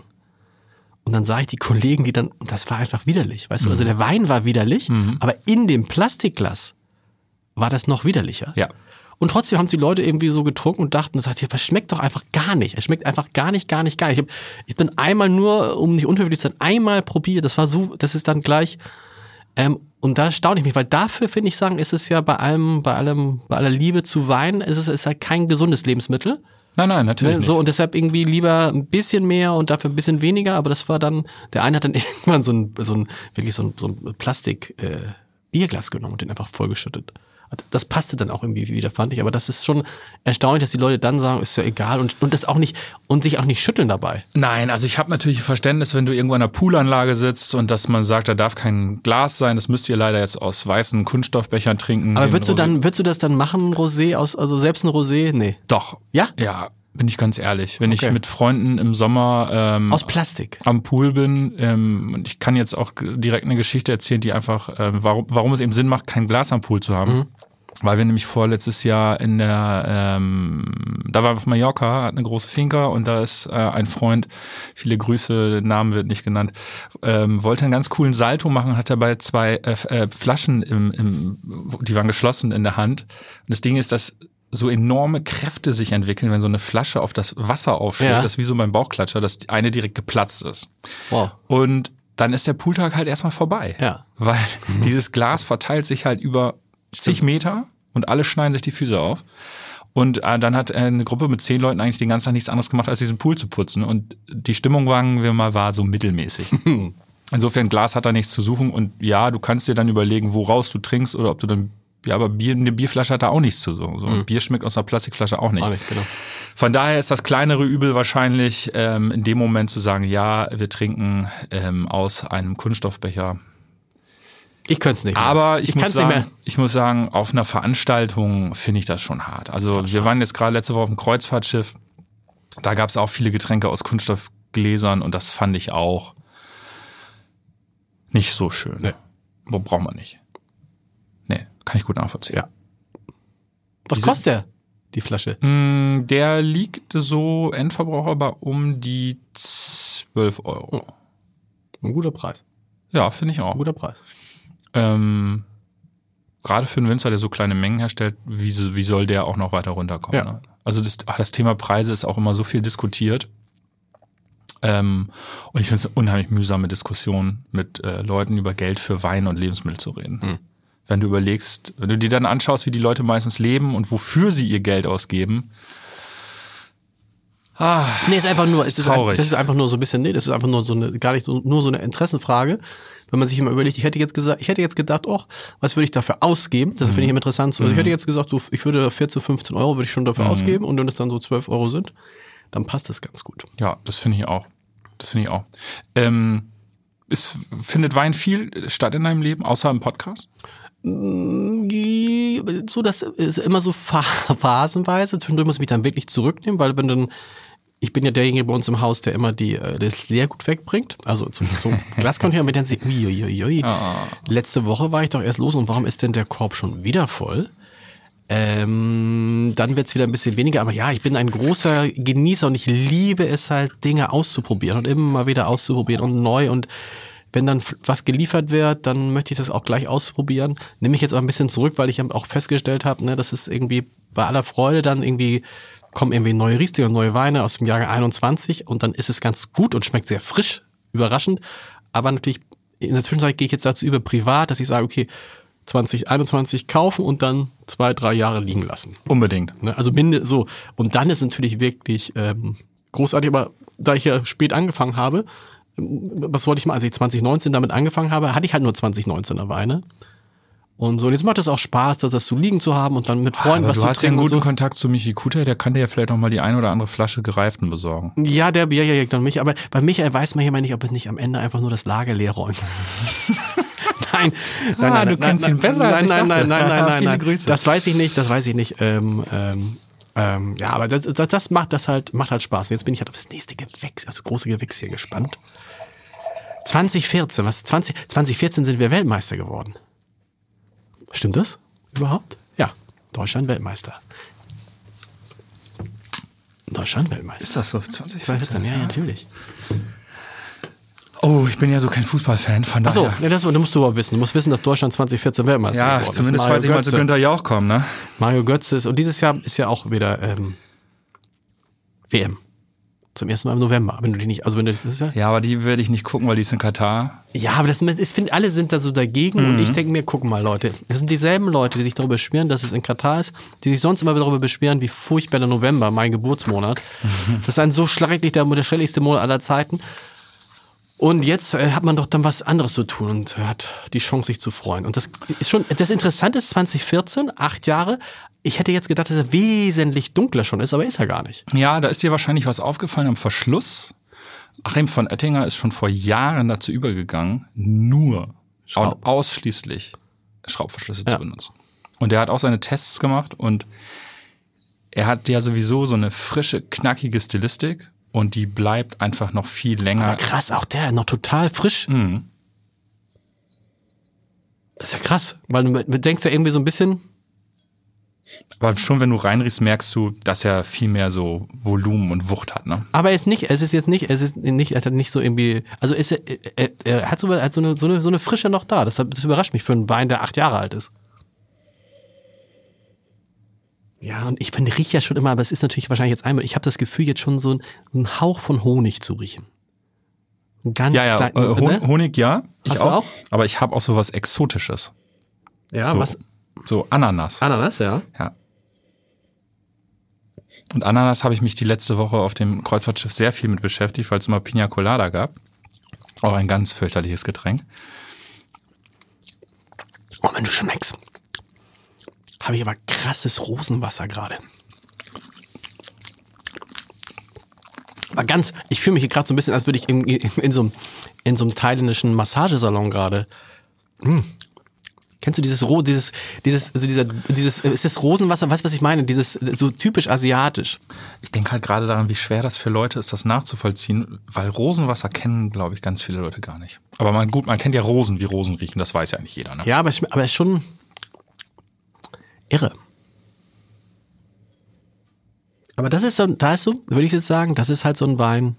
Und dann sah ich die Kollegen, die dann, und das war einfach widerlich, weißt du, also der Wein war widerlich, Mhm. aber in dem Plastikglas war das noch widerlicher. Ja. Und trotzdem haben die Leute irgendwie so getrunken und dachten, das heißt, das schmeckt doch einfach gar nicht. Es schmeckt einfach gar nicht, gar nicht, gar nicht. Ich, hab, ich bin einmal nur, um nicht unhöflich zu sein, einmal probiert. Das war so, das ist dann gleich. Ähm, und da staune ich mich, weil dafür, finde ich, sagen, ist es ja bei allem, bei allem, bei aller Liebe zu Wein, ist es ist halt kein gesundes Lebensmittel. Nein, nein, natürlich Ne? nicht. So, und deshalb irgendwie lieber ein bisschen mehr und dafür ein bisschen weniger. Aber das war dann, der eine hat dann irgendwann so ein, so ein wirklich so ein, so ein Plastik äh, Bierglas genommen und den einfach vollgeschüttet. Das passte dann auch irgendwie wieder, fand ich. Aber das ist schon erstaunlich, dass die Leute dann sagen, ist ja egal und, und das auch nicht, und sich auch nicht schütteln dabei. Nein, also ich habe natürlich Verständnis, wenn du irgendwo an einer Poolanlage sitzt und dass man sagt, da darf kein Glas sein, das müsst ihr leider jetzt aus weißen Kunststoffbechern trinken. Aber Den würdest du Rosé- dann, würdest du das dann machen, Rosé aus, also selbst ein Rosé? Nee. Doch. Ja? Ja, bin ich ganz ehrlich. Wenn Okay. ich mit Freunden im Sommer ähm, Aus Plastik. am Pool bin, ähm, und ich kann jetzt auch direkt eine Geschichte erzählen, die einfach, ähm, warum, warum es eben Sinn macht, kein Glas am Pool zu haben. Mhm. Weil wir nämlich vorletztes Jahr in der, ähm, da waren wir auf Mallorca, hat eine große Finca und da ist äh, ein Freund, viele Grüße, Namen wird nicht genannt, ähm, wollte einen ganz coolen Salto machen, hat dabei zwei äh, äh, Flaschen, im, im, die waren geschlossen in der Hand. Und das Ding ist, dass so enorme Kräfte sich entwickeln, wenn so eine Flasche auf das Wasser aufschlägt, Ja. das ist wie so beim Bauchklatscher, dass die eine direkt geplatzt ist. Wow. Und dann ist der Pooltag halt erstmal vorbei. Ja. Weil dieses Glas verteilt sich halt über zig Meter und alle schneiden sich die Füße auf. Und äh, dann hat äh, eine Gruppe mit zehn Leuten eigentlich den ganzen Tag nichts anderes gemacht, als diesen Pool zu putzen. Und die Stimmung, sagen wir mal, war so mittelmäßig. Insofern, Glas hat da nichts zu suchen. Und ja, du kannst dir dann überlegen, woraus du trinkst oder ob du dann, ja, aber Bier, eine Bierflasche hat da auch nichts zu suchen. So, mhm. Bier schmeckt aus einer Plastikflasche auch nicht. Auch nicht, genau. Von daher ist das kleinere Übel wahrscheinlich, ähm, in dem Moment zu sagen, ja, wir trinken ähm, aus einem Kunststoffbecher. Ich könnte es nicht mehr. Aber ich, ich muss kann's nicht mehr. sagen, ich muss sagen, auf einer Veranstaltung finde ich das schon hart. Also wir waren jetzt gerade letzte Woche auf dem Kreuzfahrtschiff. Da gab es auch viele Getränke aus Kunststoffgläsern und das fand ich auch nicht so schön. Nee. Wo braucht man nicht. Nee, kann ich gut nachvollziehen. Ja. Was Diese- kostet der, die Flasche? Mm, Der liegt so Endverbraucher bei um die zwölf Euro. Ein guter Preis. Ja, finde ich auch. Ein guter Preis. Ähm, gerade für einen Winzer, der so kleine Mengen herstellt, wie, so- wie soll der auch noch weiter runterkommen? Ja. Ne? Also das, ach, das Thema Preise ist auch immer so viel diskutiert. Ähm, und ich finde es eine unheimlich mühsame Diskussion, mit äh, Leuten über Geld für Wein und Lebensmittel zu reden. Mhm. Wenn du überlegst, wenn du dir dann anschaust, wie die Leute meistens leben und wofür sie ihr Geld ausgeben, Ah, nee, ist einfach nur, es ist traurig. Ein, das ist einfach nur so ein bisschen, nee, das ist einfach nur so eine, gar nicht so, nur so eine Interessenfrage. Wenn man sich immer überlegt, ich hätte jetzt gesagt, ich hätte jetzt gedacht, oh, was würde ich dafür ausgeben? Das finde ich immer interessant. Also ich hätte jetzt gesagt, so, ich würde vierzehn, fünfzehn Euro würde ich schon dafür mhm. ausgeben und wenn es dann so zwölf Euro sind, dann passt das ganz gut. Ja, das finde ich auch. Das finde ich auch. Ähm, es findet Wein viel statt in deinem Leben, außer im Podcast? So, das ist immer so phasenweise. Zwischendurch muss ich mich dann wirklich zurücknehmen, weil wenn dann ich bin ja derjenige bei uns im Haus, der immer die das Leergut wegbringt. Also zum, zum Glascontainer mit dann sieht, uiuiui. Ah. Letzte Woche war ich doch erst los und warum ist denn der Korb schon wieder voll? Ähm, dann wird's wieder ein bisschen weniger. Aber ja, ich bin ein großer Genießer und ich liebe es halt, Dinge auszuprobieren und immer mal wieder auszuprobieren und neu. Und wenn dann was geliefert wird, dann möchte ich das auch gleich ausprobieren. Nehme ich jetzt auch ein bisschen zurück, weil ich auch festgestellt habe, ne, das ist irgendwie bei aller Freude dann irgendwie kommen irgendwie neue Rieslinge und neue Weine aus dem Jahre einundzwanzig und dann ist es ganz gut und schmeckt sehr frisch, überraschend. Aber natürlich, in der Zwischenzeit gehe ich jetzt dazu über privat, dass ich sage, okay, zwanzig einundzwanzig kaufen und dann zwei, drei Jahre liegen lassen. Unbedingt. Also minde, so. Und dann ist natürlich wirklich ähm, großartig, aber da ich ja spät angefangen habe, was wollte ich mal, als ich zwanzig neunzehn damit angefangen habe, hatte ich halt nur zwanzig neunzehner Weine. Und so, und jetzt macht es auch Spaß, das, das zu liegen zu haben und dann mit Freunden aber was zu trinken. Du hast ja einen guten so. Kontakt zu Michi Kuter, der kann dir ja vielleicht noch mal die ein oder andere Flasche Gereiften besorgen. Ja, der ja, ja, ja, mich, aber bei Michael weiß man ja nicht, ob es nicht am Ende einfach nur das Lager leer räumt. Nein, nein, ah, nein, du nein, kennst nein, ihn besser nein, als ich nein, dachte. nein, nein, nein, nein, Viele nein. Grüße. Das weiß ich nicht, das weiß ich nicht. Ähm, ähm, ähm, ja, aber das, das, das macht das halt, macht halt Spaß. Jetzt bin ich halt auf das nächste Gewächs, das große Gewächs hier gespannt. zwanzig vierzehn, was? zwanzig, zwanzig vierzehn sind wir Weltmeister geworden. Stimmt das überhaupt? Ja, Deutschland Weltmeister. Deutschland Weltmeister. Ist das so? zwanzig vierzehn? Ja, ja, natürlich. Oh, ich bin ja so kein Fußballfan, von daher. Achso, ja, das, das musst du aber wissen. Du musst wissen, dass Deutschland zwanzig vierzehn Weltmeister ja, geworden ist. Ja, zumindest falls ich mal zu Günther Jauch komme, ne? Mario Götze ist, und dieses Jahr ist ja auch wieder ähm, W M. Zum ersten Mal im November. Wenn du dich nicht, also wenn du das ist ja. Ja, aber die werde ich nicht gucken, weil die ist in Katar. Ja, aber das, ich finde, alle sind da so dagegen. Mhm. Und ich denke mir, guck mal, Leute, das sind dieselben Leute, die sich darüber beschweren, dass es in Katar ist, die sich sonst immer darüber beschweren, wie furchtbar der November, mein Geburtsmonat. Mhm. Das ist ein so schrecklich, der, der schrecklichste Monat aller Zeiten. Und jetzt äh, hat man doch dann was anderes zu tun und hat die Chance, sich zu freuen. Und das ist schon, das Interessante ist zwanzig vierzehn, acht Jahre. Ich hätte jetzt gedacht, dass er wesentlich dunkler schon ist, aber ist er gar nicht. Ja, da ist dir wahrscheinlich was aufgefallen am Verschluss. Achim von Oettinger ist schon vor Jahren dazu übergegangen, nur Schraub. und ausschließlich Schraubverschlüsse ja. zu benutzen. Und der hat auch seine Tests gemacht und er hat ja sowieso so eine frische, knackige Stilistik und die bleibt einfach noch viel länger. Aber krass, auch der noch total frisch. Mhm. Das ist ja krass, weil du, du denkst ja irgendwie so ein bisschen. Aber schon, wenn du reinriechst, merkst du, dass er viel mehr so Volumen und Wucht hat, ne? Aber er ist nicht, es ist jetzt nicht, es ist nicht, er hat nicht so irgendwie, also ist er, er, er hat so, er hat so eine, so eine, so eine Frische noch da. Das, das überrascht mich für einen Wein, der acht Jahre alt ist. Ja, und ich finde, rieche ja schon immer, aber es ist natürlich wahrscheinlich jetzt einmal, ich habe das Gefühl, jetzt schon so einen Hauch von Honig zu riechen. Ganz ja, ja, klein, äh, Hon- ne? Honig, ja. Ich Hast du auch, auch? Aber ich habe auch so was Exotisches. Ja, so, was? So Ananas. Ananas, ja. Ja. Und Ananas habe ich mich die letzte Woche auf dem Kreuzfahrtschiff sehr viel mit beschäftigt, weil es immer Pina Colada gab. Auch ein ganz fürchterliches Getränk. Oh, wenn du schmeckst, habe ich aber krasses Rosenwasser gerade. Aber ganz, ich fühle mich hier gerade so ein bisschen, als würde ich in, in, in, so, einem, in so einem thailändischen Massagesalon gerade. Hm. Kennst du dieses Ro, dieses, dieses, also dieser, dieses, ist das Rosenwasser, weißt du, was ich meine? Dieses, so typisch asiatisch. Ich denke halt gerade daran, wie schwer das für Leute ist, das nachzuvollziehen, weil Rosenwasser kennen, glaube ich, ganz viele Leute gar nicht. Aber man, gut, man kennt ja Rosen, wie Rosen riechen, das weiß ja eigentlich jeder, ne? Ja, aber es, aber es ist schon irre. Aber das ist so, da ist so, würde ich jetzt sagen, das ist halt so ein Wein.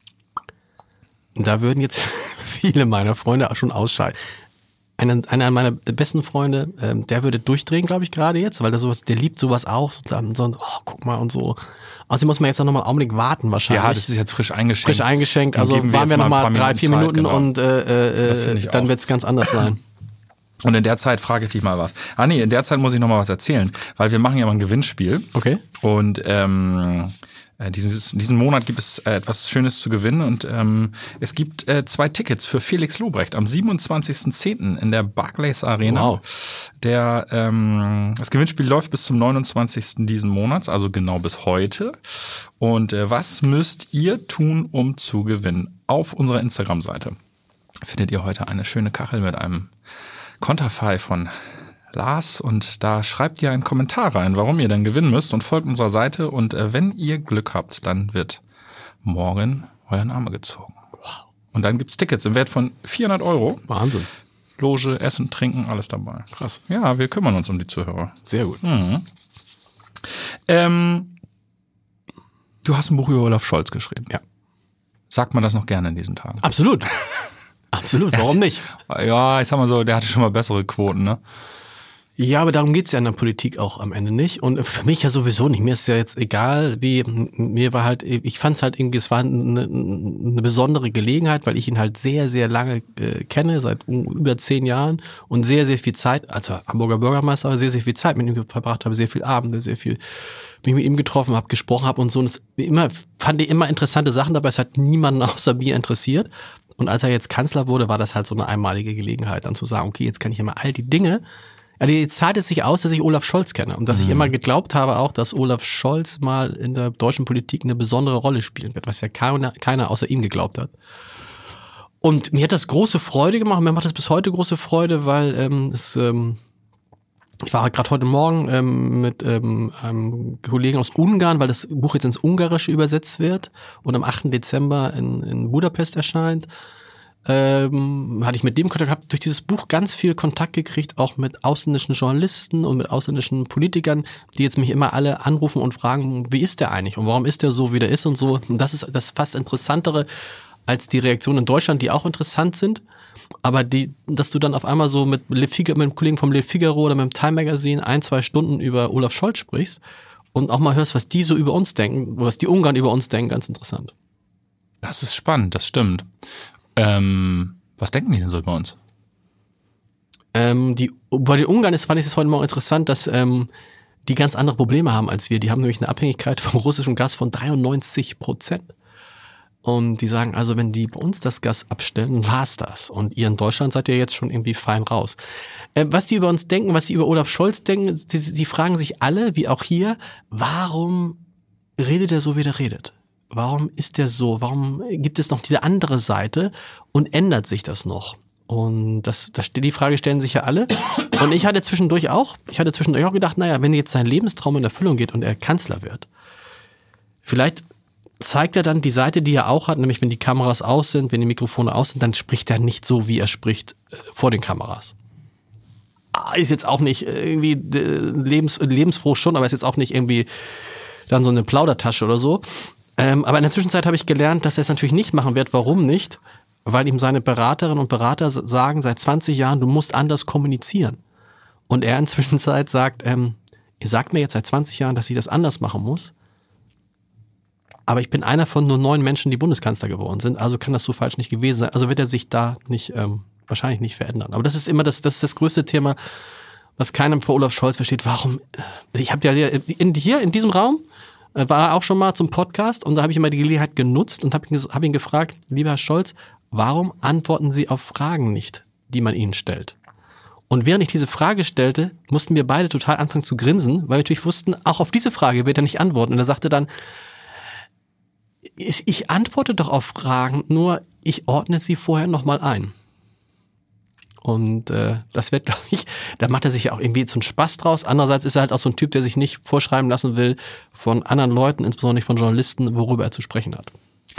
Da würden jetzt viele meiner Freunde auch schon ausscheiden. Einer, einer meiner besten Freunde, ähm, der würde durchdrehen, glaube ich, gerade jetzt, weil der sowas, der liebt sowas auch. So, dann so, oh, guck mal und so. Außerdem muss man jetzt noch mal einen Augenblick warten wahrscheinlich. Ja, das ist jetzt frisch eingeschenkt. Frisch eingeschenkt, also wir waren wir noch mal drei, vier Minuten, Zeit, genau. und äh, äh, dann wird es ganz anders sein. Und in der Zeit frage ich dich mal was. Ah nee, in der Zeit muss ich noch mal was erzählen, weil wir machen ja mal ein Gewinnspiel. Okay. Und ähm, Dieses, diesen Monat gibt es äh, etwas Schönes zu gewinnen und ähm, es gibt äh, zwei Tickets für Felix Lobrecht am siebenundzwanzigsten zehnten in der Barclays Arena. Wow. Der, ähm, das Gewinnspiel läuft bis zum neunundzwanzigsten diesen Monats, also genau bis heute. Und äh, was müsst ihr tun, um zu gewinnen? Auf unserer Instagram-Seite findet ihr heute eine schöne Kachel mit einem Konterfei von Lars und da schreibt ihr einen Kommentar rein, warum ihr denn gewinnen müsst und folgt unserer Seite und äh, wenn ihr Glück habt, dann wird morgen euer Name gezogen. Wow. Und dann gibt's Tickets im Wert von vierhundert Euro. Wahnsinn. Loge, Essen, Trinken, alles dabei. Krass. Ja, wir kümmern uns um die Zuhörer. Sehr gut. Mhm. Ähm, du hast ein Buch über Olaf Scholz geschrieben. Ja. Sagt man das noch gerne in diesen Tagen? Absolut. Absolut, warum nicht? Ja, ich sag mal so, der hatte schon mal bessere Quoten, ne? Ja, aber darum geht's ja in der Politik auch am Ende nicht. Und für mich ja sowieso nicht. Mir ist ja jetzt egal, wie, mir war halt, ich fand es halt irgendwie, es war eine, eine besondere Gelegenheit, weil ich ihn halt sehr, sehr lange äh, kenne, seit über zehn Jahren und sehr, sehr viel Zeit, also Hamburger Bürgermeister, aber sehr, sehr viel Zeit mit ihm verbracht habe, sehr viel Abende, sehr viel, mich mit ihm getroffen habe, gesprochen habe und so. Und es immer, fand ich immer interessante Sachen dabei, es hat niemanden außer mir interessiert. Und als er jetzt Kanzler wurde, war das halt so eine einmalige Gelegenheit, dann zu sagen, okay, jetzt kann ich immer all die Dinge. Also jetzt zahlt es sich aus, dass ich Olaf Scholz kenne und dass ich immer geglaubt habe auch, dass Olaf Scholz mal in der deutschen Politik eine besondere Rolle spielen wird, was ja keiner, keiner außer ihm geglaubt hat. Und mir hat das große Freude gemacht, mir macht das bis heute große Freude, weil ähm, es, ähm, ich war gerade heute Morgen ähm, mit ähm, einem Kollegen aus Ungarn, weil das Buch jetzt ins Ungarische übersetzt wird und am achten Dezember in, in Budapest erscheint. Ähm, hatte ich mit dem Kontakt, habe durch dieses Buch ganz viel Kontakt gekriegt, auch mit ausländischen Journalisten und mit ausländischen Politikern, die jetzt mich immer alle anrufen und fragen, wie ist der eigentlich und warum ist der so, wie der ist und so. Und das ist das fast Interessantere als die Reaktionen in Deutschland, die auch interessant sind. Aber die, dass du dann auf einmal so mit, Le Figaro, mit einem Kollegen vom Le Figaro oder mit dem Time Magazine ein, zwei Stunden über Olaf Scholz sprichst und auch mal hörst, was die so über uns denken, was die Ungarn über uns denken, ganz interessant. Das ist spannend, das stimmt. Ähm, was denken die denn so über uns? Ähm, die, bei den Ungarn ist, fand ich es heute Morgen interessant, dass ähm, die ganz andere Probleme haben als wir. Die haben nämlich eine Abhängigkeit vom russischen Gas von dreiundneunzig Prozent. Und die sagen, also wenn die bei uns das Gas abstellen, war's das. Und ihr in Deutschland seid ja jetzt schon irgendwie fein raus. Äh, was die über uns denken, was die über Olaf Scholz denken, die, die fragen sich alle, wie auch hier, warum redet er so, wie er redet? Warum ist der so? Warum gibt es noch diese andere Seite und ändert sich das noch? Und das, das die Frage stellen sich ja alle. Und ich hatte zwischendurch auch, ich hatte zwischendurch auch gedacht, naja, wenn jetzt sein Lebenstraum in Erfüllung geht und er Kanzler wird, vielleicht zeigt er dann die Seite, die er auch hat, nämlich wenn die Kameras aus sind, wenn die Mikrofone aus sind, dann spricht er nicht so, wie er spricht äh, vor den Kameras. Ist jetzt auch nicht irgendwie äh, lebens, lebensfroh schon, aber ist jetzt auch nicht irgendwie dann so eine Plaudertasche oder so. Ähm, aber in der Zwischenzeit habe ich gelernt, dass er es natürlich nicht machen wird. Warum nicht? Weil ihm seine Beraterinnen und Berater sagen seit zwanzig Jahren, du musst anders kommunizieren. Und er in der Zwischenzeit sagt, ähm, ihr sagt mir jetzt seit zwanzig Jahren, dass ich das anders machen muss. Aber ich bin einer von nur neun Menschen, die Bundeskanzler geworden sind. Also kann das so falsch nicht gewesen sein. Also wird er sich da nicht ähm, wahrscheinlich nicht verändern. Aber das ist immer das, das, ist das größte Thema, was keinem vor Olaf Scholz versteht. Warum? Ich habe ja in, hier in diesem Raum war er auch schon mal zum Podcast und da habe ich immer die Gelegenheit genutzt und habe ihn, hab ihn gefragt, lieber Herr Scholz, warum antworten Sie auf Fragen nicht, die man Ihnen stellt? Und während ich diese Frage stellte, mussten wir beide total anfangen zu grinsen, weil wir natürlich wussten, auch auf diese Frage wird er nicht antworten. Und er sagte dann, ich, ich antworte doch auf Fragen, nur ich ordne sie vorher nochmal ein. Und äh, das wird, glaube ich, da macht er sich ja auch irgendwie so einen Spaß draus. Andererseits ist er halt auch so ein Typ, der sich nicht vorschreiben lassen will von anderen Leuten, insbesondere nicht von Journalisten, worüber er zu sprechen hat.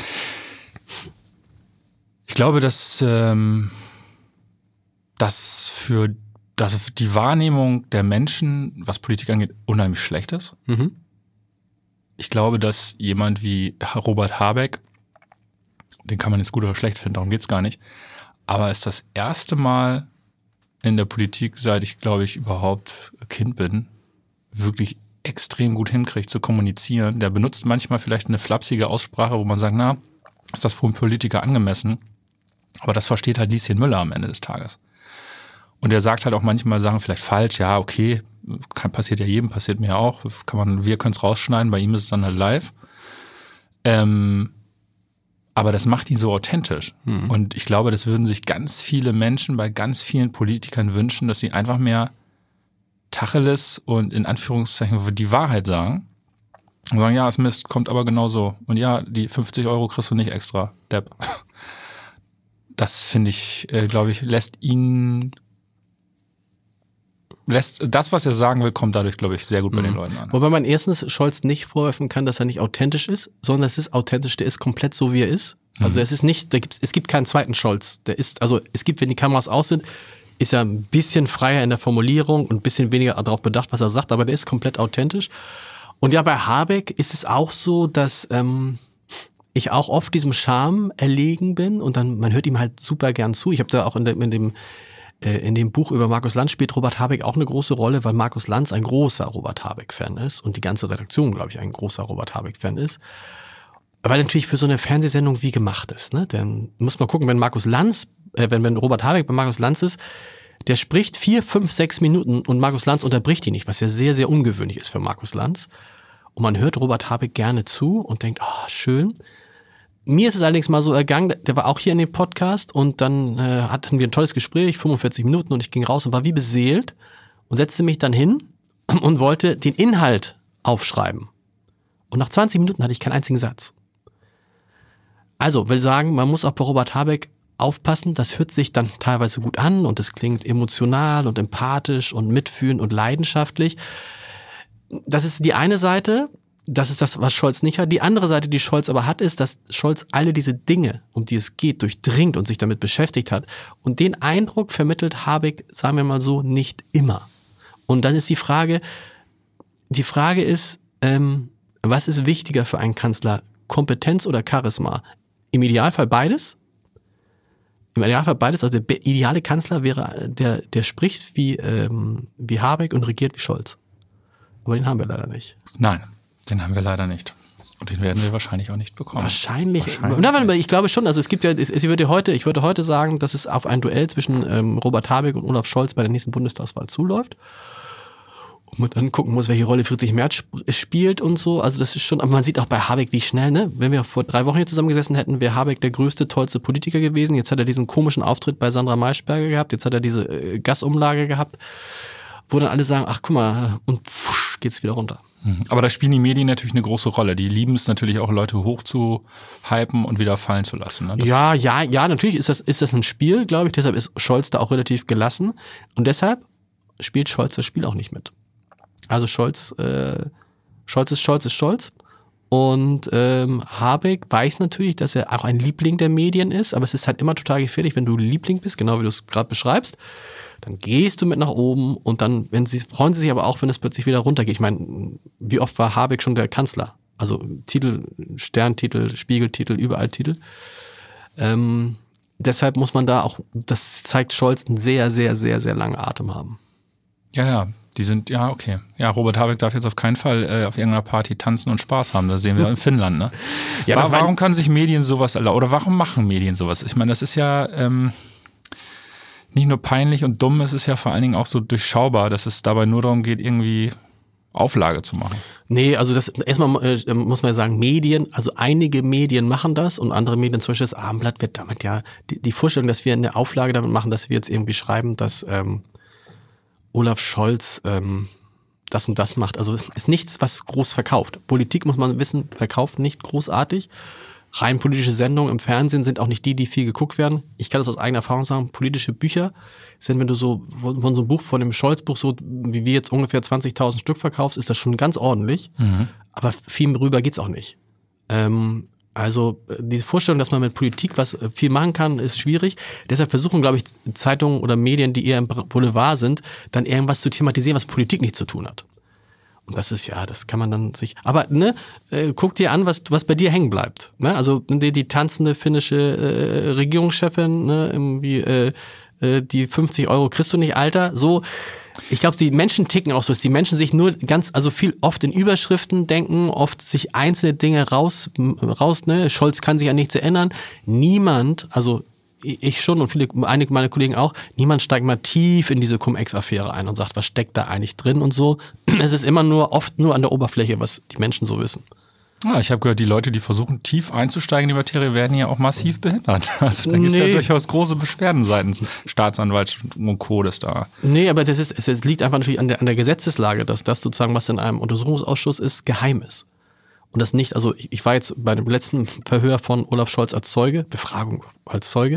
Ich glaube, dass ähm, das für dass die Wahrnehmung der Menschen, was Politik angeht, unheimlich schlecht ist. Mhm. Ich glaube, dass jemand wie Robert Habeck, den kann man jetzt gut oder schlecht finden, darum geht's gar nicht, aber ist das erste Mal in der Politik, seit ich, glaube ich, überhaupt Kind bin, wirklich extrem gut hinkriegt zu kommunizieren. Der benutzt manchmal vielleicht eine flapsige Aussprache, wo man sagt, na, ist das für einen Politiker angemessen? Aber das versteht halt Lieschen Müller am Ende des Tages. Und er sagt halt auch manchmal Sachen vielleicht falsch, ja, okay, kann, passiert ja jedem, passiert mir auch, kann man, wir können es rausschneiden, bei ihm ist es dann halt live. Ähm, aber das macht ihn so authentisch. Mhm. Und ich glaube, das würden sich ganz viele Menschen bei ganz vielen Politikern wünschen, dass sie einfach mehr Tacheles und in Anführungszeichen die Wahrheit sagen. Und sagen, ja, es Mist, kommt aber genauso. Und ja, die fünfzig Euro kriegst du nicht extra, Depp. Das finde ich, äh, glaube ich, lässt ihn, lässt das, was er sagen will, kommt dadurch, glaube ich, sehr gut bei mhm. den Leuten an. Wobei man erstens Scholz nicht vorwerfen kann, dass er nicht authentisch ist, sondern es ist authentisch, der ist komplett so, wie er ist. Also mhm. es ist nicht, da gibt's, es gibt keinen zweiten Scholz. Der ist, also es gibt, wenn die Kameras aus sind, ist er ein bisschen freier in der Formulierung und ein bisschen weniger darauf bedacht, was er sagt, aber der ist komplett authentisch. Und ja, bei Habeck ist es auch so, dass ähm, ich auch oft diesem Charme erlegen bin und dann, man hört ihm halt super gern zu. Ich habe da auch in, de, in dem äh, in dem Buch über Markus Lanz spielt Robert Habeck auch eine große Rolle, weil Markus Lanz ein großer Robert Habeck-Fan ist und die ganze Redaktion, glaube ich, ein großer Robert Habeck-Fan ist. Weil natürlich für so eine Fernsehsendung wie gemacht ist. Ne? Dann muss man gucken, wenn Markus Lanz, äh, wenn, wenn Robert Habeck bei Markus Lanz ist, der spricht vier, fünf, sechs Minuten und Markus Lanz unterbricht ihn nicht, was ja sehr, sehr ungewöhnlich ist für Markus Lanz. Und man hört Robert Habeck gerne zu und denkt, oh, schön. Mir ist es allerdings mal so ergangen, der war auch hier in dem Podcast und dann äh, hatten wir ein tolles Gespräch, fünfundvierzig Minuten und ich ging raus und war wie beseelt und setzte mich dann hin und wollte den Inhalt aufschreiben. Und nach zwanzig Minuten hatte ich keinen einzigen Satz. Also, will sagen, man muss auch bei Robert Habeck aufpassen, das hört sich dann teilweise gut an und es klingt emotional und empathisch und mitfühlend und leidenschaftlich. Das ist die eine Seite, das ist das, was Scholz nicht hat. Die andere Seite, die Scholz aber hat, ist, dass Scholz alle diese Dinge, um die es geht, durchdringt und sich damit beschäftigt hat. Und den Eindruck vermittelt Habeck, sagen wir mal so, nicht immer. Und dann ist die Frage, die Frage ist, ähm, was ist wichtiger für einen Kanzler? Kompetenz oder Charisma? Im Idealfall beides. Im Idealfall beides. Also der ideale Kanzler wäre, der, der spricht wie, ähm, wie Habeck und regiert wie Scholz. Aber den haben wir leider nicht. Nein, den haben wir leider nicht. Und den werden wir wahrscheinlich auch nicht bekommen. Wahrscheinlich. Wahrscheinlich. Ich glaube schon, also es gibt ja, es, es würde heute, ich würde heute sagen, dass es auf ein Duell zwischen ähm, Robert Habeck und Olaf Scholz bei der nächsten Bundestagswahl zuläuft. Und man dann gucken muss, welche Rolle Friedrich Merz sp- spielt und so. Also das ist schon, aber man sieht auch bei Habeck, wie schnell, ne? Wenn wir vor drei Wochen hier zusammengesessen hätten, wäre Habeck der größte, tollste Politiker gewesen. Jetzt hat er diesen komischen Auftritt bei Sandra Maischberger gehabt. Jetzt hat er diese äh, Gasumlage gehabt, wo dann alle sagen, ach guck mal, und pfusch, geht's wieder runter. Aber da spielen die Medien natürlich eine große Rolle. Die lieben es natürlich auch, Leute hoch zu hypen und wieder fallen zu lassen. Ne? Ja, ja, ja, natürlich ist das, ist das ein Spiel, glaube ich. Deshalb ist Scholz da auch relativ gelassen. Und deshalb spielt Scholz das Spiel auch nicht mit. Also Scholz, äh, Scholz ist Scholz ist Scholz. Und ähm, Habeck weiß natürlich, dass er auch ein Liebling der Medien ist, aber es ist halt immer total gefährlich, wenn du Liebling bist, genau wie du es gerade beschreibst. Dann gehst du mit nach oben und dann, wenn sie freuen sie sich aber auch, wenn es plötzlich wieder runtergeht. Ich meine, wie oft war Habeck schon der Kanzler? Also Titel, Sterntitel, Spiegeltitel, überall Titel. Ähm, deshalb muss man da auch, das zeigt Scholz, einen sehr, sehr, sehr, sehr langen Atem haben. Ja, ja, die sind, ja, okay. Ja, Robert Habeck darf jetzt auf keinen Fall äh, auf irgendeiner Party tanzen und Spaß haben. Das sehen wir in Finnland, ne? Ja, War, warum kann sich Medien sowas erlauben? Oder warum machen Medien sowas? Ich meine, das ist ja ähm, nicht nur peinlich und dumm, es ist ja vor allen Dingen auch so durchschaubar, dass es dabei nur darum geht, irgendwie Auflage zu machen. Nee, also das erstmal äh, muss man ja sagen, Medien, also einige Medien machen das und andere Medien, zum Beispiel das Abendblatt, wird damit ja, die, die Vorstellung, dass wir eine Auflage damit machen, dass wir jetzt irgendwie schreiben, dass ähm, Olaf Scholz ähm, das und das macht. Also es ist nichts, was groß verkauft. Politik, muss man wissen, verkauft nicht großartig. Rein politische Sendungen im Fernsehen sind auch nicht die, die viel geguckt werden. Ich kann das aus eigener Erfahrung sagen, politische Bücher sind, wenn du so von so einem Buch, von dem Scholz-Buch, so wie wir jetzt ungefähr zwanzigtausend Stück verkaufst, ist das schon ganz ordentlich. Mhm. Aber viel rüber geht's auch nicht. Ähm, also diese Vorstellung, dass man mit Politik was viel machen kann, ist schwierig. Deshalb versuchen, glaube ich, Zeitungen oder Medien, die eher im Boulevard sind, dann irgendwas zu thematisieren, was Politik nichts zu tun hat. Und das ist ja, das kann man dann sich. Aber ne, äh, guck dir an, was was bei dir hängen bleibt. Ne? Also die, die tanzende finnische äh, Regierungschefin, ne, irgendwie äh, äh, die fünfzig Euro kriegst du nicht, Alter. So, ich glaube, die Menschen ticken auch so, dass die Menschen sich nur ganz, also viel oft in Überschriften denken, oft sich einzelne Dinge raus, raus. Ne, Scholz kann sich an nichts erinnern. Niemand, also ich schon und viele, einige meiner Kollegen auch, niemand steigt mal tief in diese Cum-Ex-Affäre ein und sagt, was steckt da eigentlich drin und so. Es ist immer nur, oft nur an der Oberfläche, was die Menschen so wissen. Ah, ich habe gehört, die Leute, die versuchen, tief einzusteigen in die Materie, werden ja auch massiv behindert. Also da gibt es nee. ja durchaus große Beschwerden seitens Staatsanwalt und Co. das da. Nee, aber das ist, es liegt einfach natürlich an der, an der Gesetzeslage, dass das sozusagen, was in einem Untersuchungsausschuss ist, geheim ist. Und das nicht, also ich, ich war jetzt bei dem letzten Verhör von Olaf Scholz als Zeuge, Befragung als Zeuge,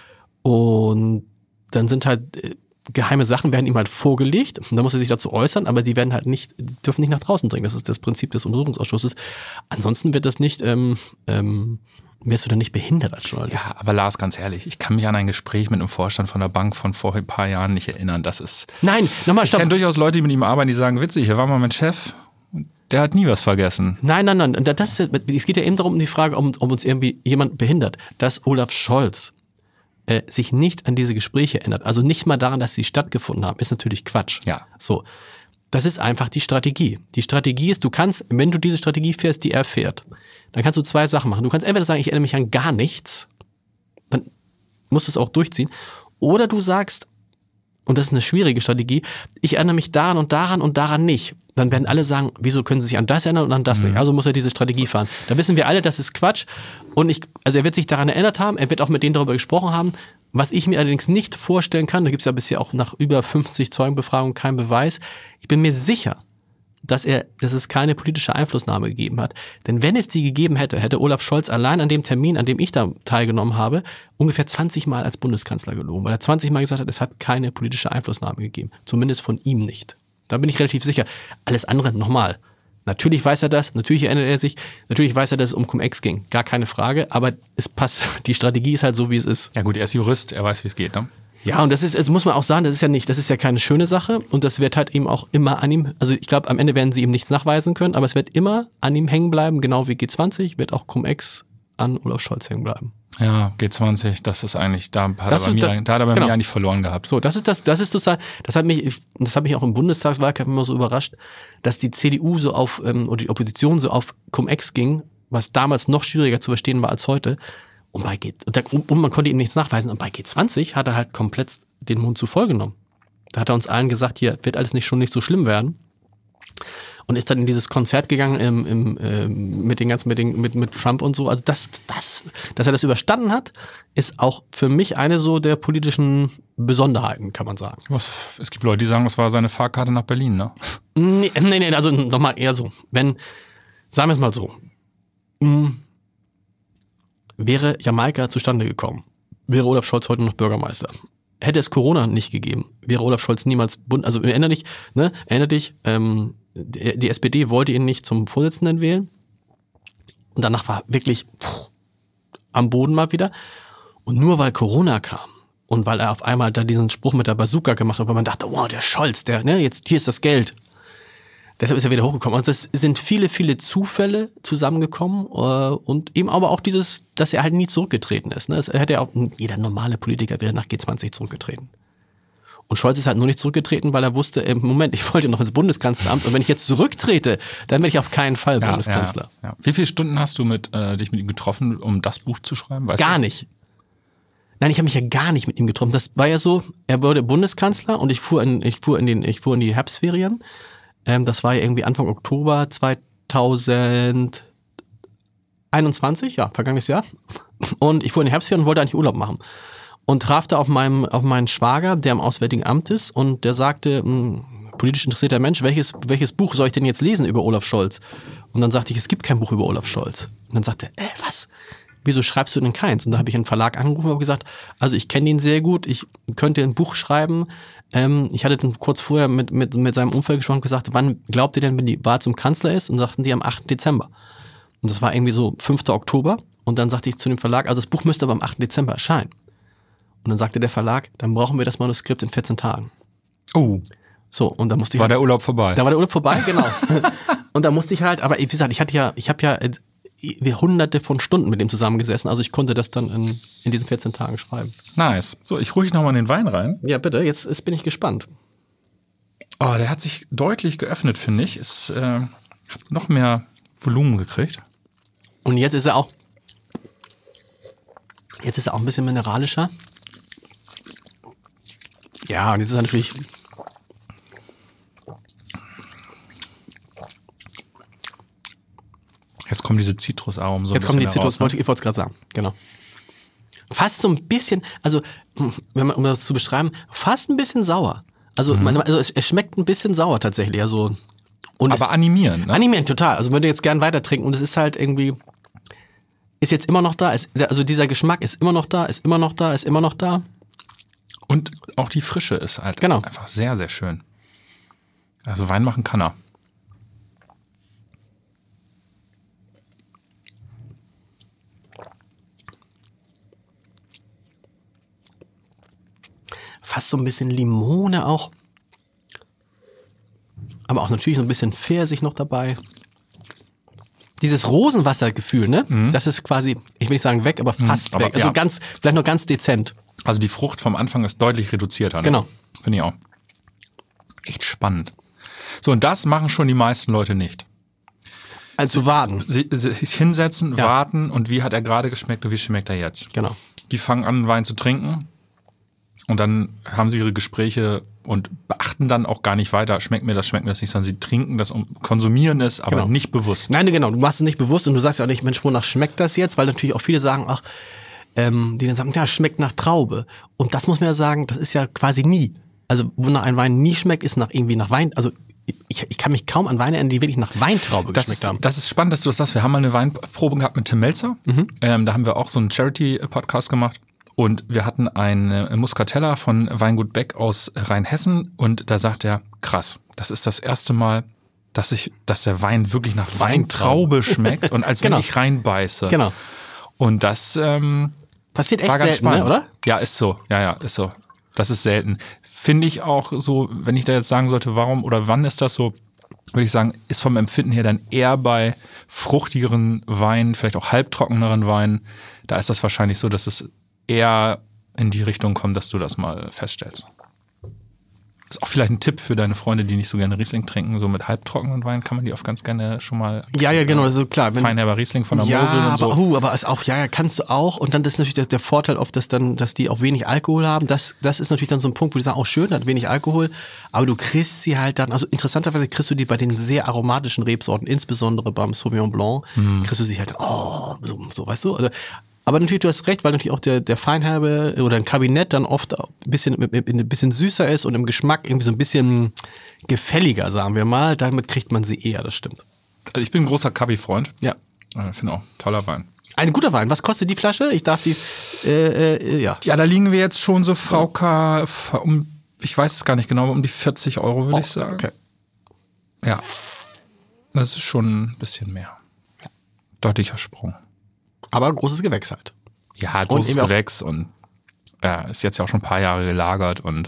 und dann sind halt äh, geheime Sachen werden ihm halt vorgelegt und dann muss er sich dazu äußern, aber die werden halt nicht, dürfen nicht nach draußen dringen. Das ist das Prinzip des Untersuchungsausschusses. Ansonsten wird das nicht, ähm, ähm, wirst du dann nicht behindert als Journalist. Ja, aber Lars, ganz ehrlich, ich kann mich an ein Gespräch mit einem Vorstand von der Bank von vor ein paar Jahren nicht erinnern. Das ist. Nein, nochmal stopp. Ich kenne durchaus Leute, die mit ihm arbeiten, die sagen, witzig, hier war mal mein Chef. Der hat nie was vergessen. Nein, nein, nein. Das ist, es geht ja eben darum, um die Frage, ob, ob uns irgendwie jemand behindert. Dass Olaf Scholz äh, sich nicht an diese Gespräche erinnert, also nicht mal daran, dass sie stattgefunden haben, ist natürlich Quatsch. Ja. So. Das ist einfach die Strategie. Die Strategie ist, du kannst, wenn du diese Strategie fährst, die er fährt, dann kannst du zwei Sachen machen. Du kannst entweder sagen, ich erinnere mich an gar nichts, dann musst du es auch durchziehen, oder du sagst, und das ist eine schwierige Strategie, ich erinnere mich daran und daran und daran nicht. Dann werden alle sagen, wieso können sie sich an das erinnern und an das mhm. nicht? Also muss er diese Strategie fahren. Da wissen wir alle, das ist Quatsch. Und ich, also er wird sich daran erinnert haben, er wird auch mit denen darüber gesprochen haben. Was ich mir allerdings nicht vorstellen kann, da gibt es ja bisher auch nach über fünfzig Zeugenbefragungen keinen Beweis. Ich bin mir sicher, dass er, dass es keine politische Einflussnahme gegeben hat. Denn wenn es die gegeben hätte, hätte Olaf Scholz allein an dem Termin, an dem ich da teilgenommen habe, ungefähr zwanzig Mal als Bundeskanzler gelogen, weil er zwanzig Mal gesagt hat, es hat keine politische Einflussnahme gegeben. Zumindest von ihm nicht. Da bin ich relativ sicher. Alles andere, nochmal. Natürlich weiß er das, natürlich erinnert er sich, natürlich weiß er, dass es um Cum-Ex ging. Gar keine Frage, aber es passt. Die Strategie ist halt so, wie es ist. Ja gut, er ist Jurist, er weiß, wie es geht, ne? Ja, und das ist, das muss man auch sagen, das ist ja nicht, das ist ja keine schöne Sache und das wird halt eben auch immer an ihm, also ich glaube, am Ende werden sie ihm nichts nachweisen können, aber es wird immer an ihm hängen bleiben, genau wie G zwanzig, wird auch Cum-Ex an Olaf Scholz hängen bleiben. Ja, G zwanzig, das ist eigentlich, da hat das er bei, mir, da, da hat er bei genau. mir eigentlich verloren gehabt. So, das ist das, das ist sozusagen, das hat mich, das hat mich auch im Bundestagswahlkampf immer so überrascht, dass die C D U so auf, ähm, oder die Opposition so auf Cum-Ex ging, was damals noch schwieriger zu verstehen war als heute. Und bei G, und man konnte ihm nichts nachweisen. Und bei G zwanzig hat er halt komplett den Mund zu voll genommen. Da hat er uns allen gesagt, hier wird alles nicht schon nicht so schlimm werden. Und ist dann in dieses Konzert gegangen im, im, ähm, mit den ganzen, mit, den, mit, mit Trump und so. Also das, das, dass er das überstanden hat, ist auch für mich eine so der politischen Besonderheiten, kann man sagen. Was, es gibt Leute, die sagen, das war seine Fahrkarte nach Berlin, ne? Nee, nee, nee, also nochmal eher so. Wenn, sagen wir es mal so, mh, wäre Jamaika zustande gekommen, wäre Olaf Scholz heute noch Bürgermeister. Hätte es Corona nicht gegeben, wäre Olaf Scholz niemals Bund, also erinnere dich, ne, erinnere dich, ähm, die, die S P D wollte ihn nicht zum Vorsitzenden wählen und danach war wirklich pff, am Boden mal wieder und nur weil Corona kam und weil er auf einmal da diesen Spruch mit der Bazooka gemacht hat, weil man dachte, wow, der Scholz, der, ne, jetzt, hier ist das Geld. Deshalb ist er wieder hochgekommen. Also das sind viele, viele Zufälle zusammengekommen äh, und eben aber auch dieses, dass er halt nie zurückgetreten ist. Ne? Er hätte ja auch, jeder normale Politiker wäre nach G zwanzig zurückgetreten. Und Scholz ist halt nur nicht zurückgetreten, weil er wusste, im Moment, ich wollte noch ins Bundeskanzleramt und wenn ich jetzt zurücktrete, dann werde ich auf keinen Fall ja, Bundeskanzler. Ja, ja. Wie viele Stunden hast du mit äh, dich mit ihm getroffen, um das Buch zu schreiben? Weißt gar du? nicht. Nein, ich habe mich ja gar nicht mit ihm getroffen. Das war ja so, er wurde Bundeskanzler und ich fuhr in, ich fuhr in den, ich fuhr in die Herbstferien. Ähm, das war ja irgendwie Anfang Oktober zweitausendeinundzwanzig, ja, vergangenes Jahr. Und ich fuhr in die Herbstferien und wollte eigentlich Urlaub machen. Und traf da auf meinem, auf meinen Schwager, der im Auswärtigen Amt ist, und der sagte, mh, politisch interessierter Mensch, welches, welches Buch soll ich denn jetzt lesen über Olaf Scholz? Und dann sagte ich, es gibt kein Buch über Olaf Scholz. Und dann sagte er, äh, was? Wieso schreibst du denn keins? Und da habe ich einen Verlag angerufen und habe gesagt, also ich kenne ihn sehr gut, ich könnte ein Buch schreiben. Ähm, ich hatte dann kurz vorher mit, mit, mit seinem Umfeld gesprochen und gesagt, wann glaubt ihr denn, wenn die Wahl zum Kanzler ist? Und sagten die am achten Dezember. Und das war irgendwie so fünfter Oktober. Und dann sagte ich zu dem Verlag, also das Buch müsste aber am achten Dezember erscheinen. Und dann sagte der Verlag, dann brauchen wir das Manuskript in vierzehn Tagen. Oh. So, und da musste ich. War halt, der Urlaub vorbei? Da war der Urlaub vorbei, genau. Und da musste ich halt, aber wie gesagt, ich hatte ja, ich habe ja hunderte von Stunden mit dem zusammengesessen, also ich konnte das dann in, in diesen vierzehn Tagen schreiben. Nice. So, ich ruhig nochmal in den Wein rein. Ja, bitte, jetzt, jetzt bin ich gespannt. Oh, der hat sich deutlich geöffnet, finde ich. Es äh, hat noch mehr Volumen gekriegt. Und jetzt ist er auch, jetzt ist er auch ein bisschen mineralischer. Ja, und jetzt ist er natürlich... Jetzt kommt kommen diese Zitrusaromen so Jetzt ein kommen die bisschen Zitrus, heraus, wollte ich wollte es gerade sagen, genau. Fast so ein bisschen, also wenn man, um das zu beschreiben, fast ein bisschen sauer. Also, mhm. man, also es, es schmeckt ein bisschen sauer tatsächlich. Also und aber animierend, ne? Animierend, total. Also wenn du jetzt gern weiter trinken und es ist halt irgendwie, ist jetzt immer noch da, ist, also dieser Geschmack ist immer noch da, ist immer noch da, ist immer noch da. Und auch die Frische ist halt genau. einfach sehr, sehr schön. Also Wein machen kann er. Fast so ein bisschen Limone auch. Aber auch natürlich so ein bisschen Pfirsich noch dabei. Dieses Rosenwassergefühl, ne? Mhm. Das ist quasi, ich will nicht sagen weg, aber fast mhm, aber, weg. Also ja. ganz, vielleicht nur ganz dezent. Also die Frucht vom Anfang ist deutlich reduzierter. Ne? Genau. Finde ich auch. Echt spannend. So, und das machen schon die meisten Leute nicht. Also warten. Sie, sie, sich hinsetzen, ja. warten und wie hat er gerade geschmeckt und wie schmeckt er jetzt? Genau. Die fangen an, Wein zu trinken und dann haben sie ihre Gespräche und beachten dann auch gar nicht weiter, schmeckt mir das, schmeckt mir das nicht, sondern sie trinken das und konsumieren es, aber genau. nicht bewusst. Nein, genau, du machst es nicht bewusst und du sagst ja auch nicht, Mensch, wonach schmeckt das jetzt? Weil natürlich auch viele sagen, ach, ähm, die dann sagen, ja, schmeckt nach Traube. Und das muss man ja sagen, das ist ja quasi nie. Also wonach ein Wein nie schmeckt, ist nach irgendwie nach Wein, also ich, ich kann mich kaum an Weine erinnern, die wirklich nach Weintraube das geschmeckt ist, haben. Das ist spannend, dass du das sagst. Wir haben mal eine Weinprobe gehabt mit Tim Melzer. Mhm. Ähm, da haben wir auch so einen Charity-Podcast gemacht. Und wir hatten einen Muscatella von Weingut Beck aus Rheinhessen und da sagt er, krass, das ist das erste Mal, dass ich, dass der Wein wirklich nach Weintraube schmeckt und als genau. wenn ich reinbeiße. Genau. Und das ähm, passiert echt war ganz selten, spannend, ne, oder? Ja, ist so. Ja, ja, ist so. Das ist selten. Finde ich auch so, wenn ich da jetzt sagen sollte, warum oder wann ist das so, würde ich sagen, ist vom Empfinden her dann eher bei fruchtigeren Weinen, vielleicht auch halbtrockeneren Weinen. Da ist das wahrscheinlich so, dass es eher in die Richtung kommt, dass du das mal feststellst. Ist auch vielleicht ein Tipp für deine Freunde, die nicht so gerne Riesling trinken. So mit halbtrockenen Wein kann man die auch ganz gerne schon mal. Ja, ja, genau, also klar. Wenn, Feinherber Riesling von der ja, Mosel und so. Aber, uh, aber ist auch, ja, ja, kannst du auch. Und dann ist natürlich der, der Vorteil oft, dass dann, dass die auch wenig Alkohol haben. Das, das ist natürlich dann so ein Punkt, wo die sagen, auch schön, hat wenig Alkohol. Aber du kriegst sie halt dann, also interessanterweise kriegst du die bei den sehr aromatischen Rebsorten, insbesondere beim Sauvignon Blanc, hm. kriegst du sie halt, oh, so, so weißt du. Also, aber natürlich, du hast recht, weil natürlich auch der, der Feinherbe oder ein Kabinett dann oft ein bisschen, ein bisschen süßer ist und im Geschmack irgendwie so ein bisschen gefälliger, sagen wir mal. Damit kriegt man sie eher, das stimmt. Also ich bin ein großer Kabi-Freund. Ja. Ich finde auch, toller Wein. Ein guter Wein. Was kostet die Flasche? Ich darf die, äh, äh, ja. Ja, da liegen wir jetzt schon so V K, um, ich weiß es gar nicht genau, um die vierzig Euro, würde oh, ich sagen. Okay. Ja. Das ist schon ein bisschen mehr. Ja. Deutlicher Sprung. Aber großes Gewächs halt. Ja, großes und Gewächs und ja, ist jetzt ja auch schon ein paar Jahre gelagert und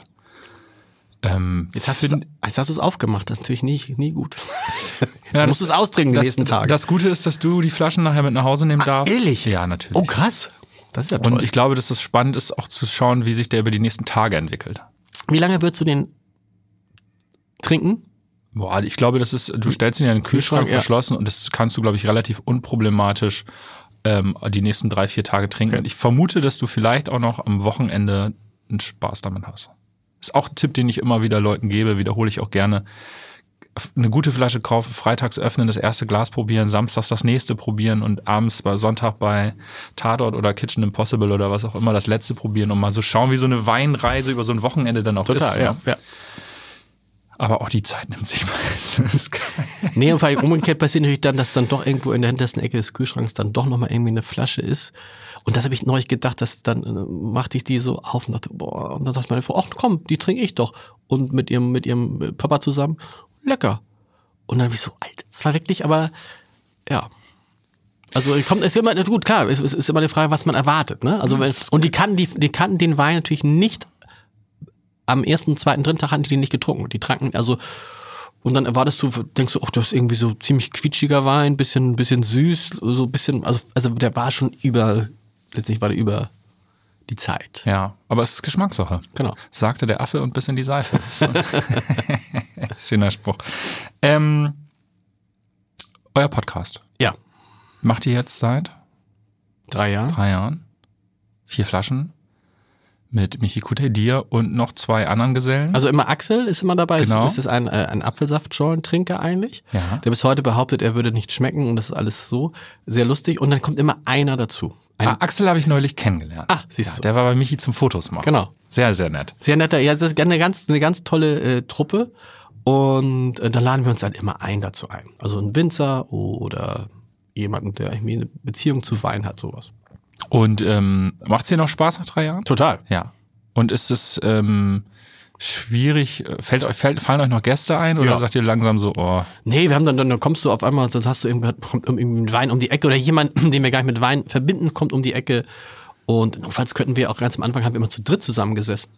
ähm, jetzt hast du es aufgemacht, das ist natürlich nie, nie gut. Ja, du musst es austrinken die nächsten Tage. Das Gute ist, dass du die Flaschen nachher mit nach Hause nehmen ah, darfst. Ehrlich? Ja, natürlich. Oh krass, das ist ja toll. Und ich glaube, dass das spannend ist, auch zu schauen, wie sich der über die nächsten Tage entwickelt. Wie lange würdest du den trinken? Boah, ich glaube, das ist, du stellst ihn in den Kühlschrank, Kühlschrank verschlossen ja. und das kannst du, glaube ich, relativ unproblematisch die nächsten drei, vier Tage trinken. Okay. Ich vermute, dass du vielleicht auch noch am Wochenende einen Spaß damit hast. Ist auch ein Tipp, den ich immer wieder Leuten gebe, wiederhole ich auch gerne. Eine gute Flasche kaufen, freitags öffnen, das erste Glas probieren, samstags das nächste probieren und abends bei Sonntag bei Tatort oder Kitchen Impossible oder was auch immer das letzte probieren und mal so schauen, wie so eine Weinreise über so ein Wochenende dann auch Total, ist. Total, ja. ja. Aber auch die Zeit nimmt sich meistens. Nee, und vor allem umgekehrt passiert natürlich dann, dass dann doch irgendwo in der hintersten Ecke des Kühlschranks dann doch nochmal irgendwie eine Flasche ist. Und das habe ich neulich gedacht, dass dann äh, machte ich die so auf und dachte, boah, und dann sagt meine Frau, ach komm, die trinke ich doch. Und mit ihrem, mit ihrem Papa zusammen, lecker. Und dann habe ich so, Alter, das war wirklich, aber ja. Also kommt, ist immer, gut, klar, es ist, ist immer die Frage, was man erwartet, ne? Also wenn, und die kannten, die, die kannten den Wein natürlich nicht. Am ersten, zweiten, dritten Tag hatten die den nicht getrunken. Die tranken, also, und dann erwartest du, denkst du, ach, das ist irgendwie so ziemlich quietschiger Wein, bisschen, bisschen süß, so ein bisschen, also, also der war schon über, letztlich war der über die Zeit. Ja, aber es ist Geschmackssache. Genau. Sagte der Affe und bis in die Seife. Schöner Spruch. Ähm, euer Podcast. Ja. Macht ihr jetzt seit? Drei Jahren. Drei Jahren. Vier Flaschen. mit Michi Kutay, dir und noch zwei anderen Gesellen. Also immer Axel ist immer dabei. Genau. Es ist ein, äh, ein Apfelsaftschorlentrinker eigentlich, Ja. der bis heute behauptet, er würde nicht schmecken und das ist alles so sehr lustig. Und dann kommt immer einer dazu. Ein, Ah, Axel habe ich neulich kennengelernt. Ah, siehst ja, du. Der war bei Michi zum Fotos machen. Genau. Sehr, sehr nett. Sehr netter, ja, das ist eine ganz, eine ganz tolle äh, Truppe. Und äh, dann laden wir uns halt immer ein dazu ein. Also ein Winzer oder jemanden, der irgendwie eine Beziehung zu Wein hat, sowas. Und ähm, macht's dir noch Spaß nach drei Jahren? Total. Ja. Und ist es ähm, schwierig, fällt euch, fällt, fallen euch noch Gäste ein oder Ja. sagt ihr langsam so, oh, Nee, wir haben dann, dann kommst du auf einmal, sonst hast du irgendwie, kommt irgendwie ein Wein um die Ecke oder jemand, den wir gar nicht mit Wein verbinden, kommt um die Ecke. Und notfalls könnten wir auch ganz am Anfang, haben wir immer zu dritt zusammengesessen.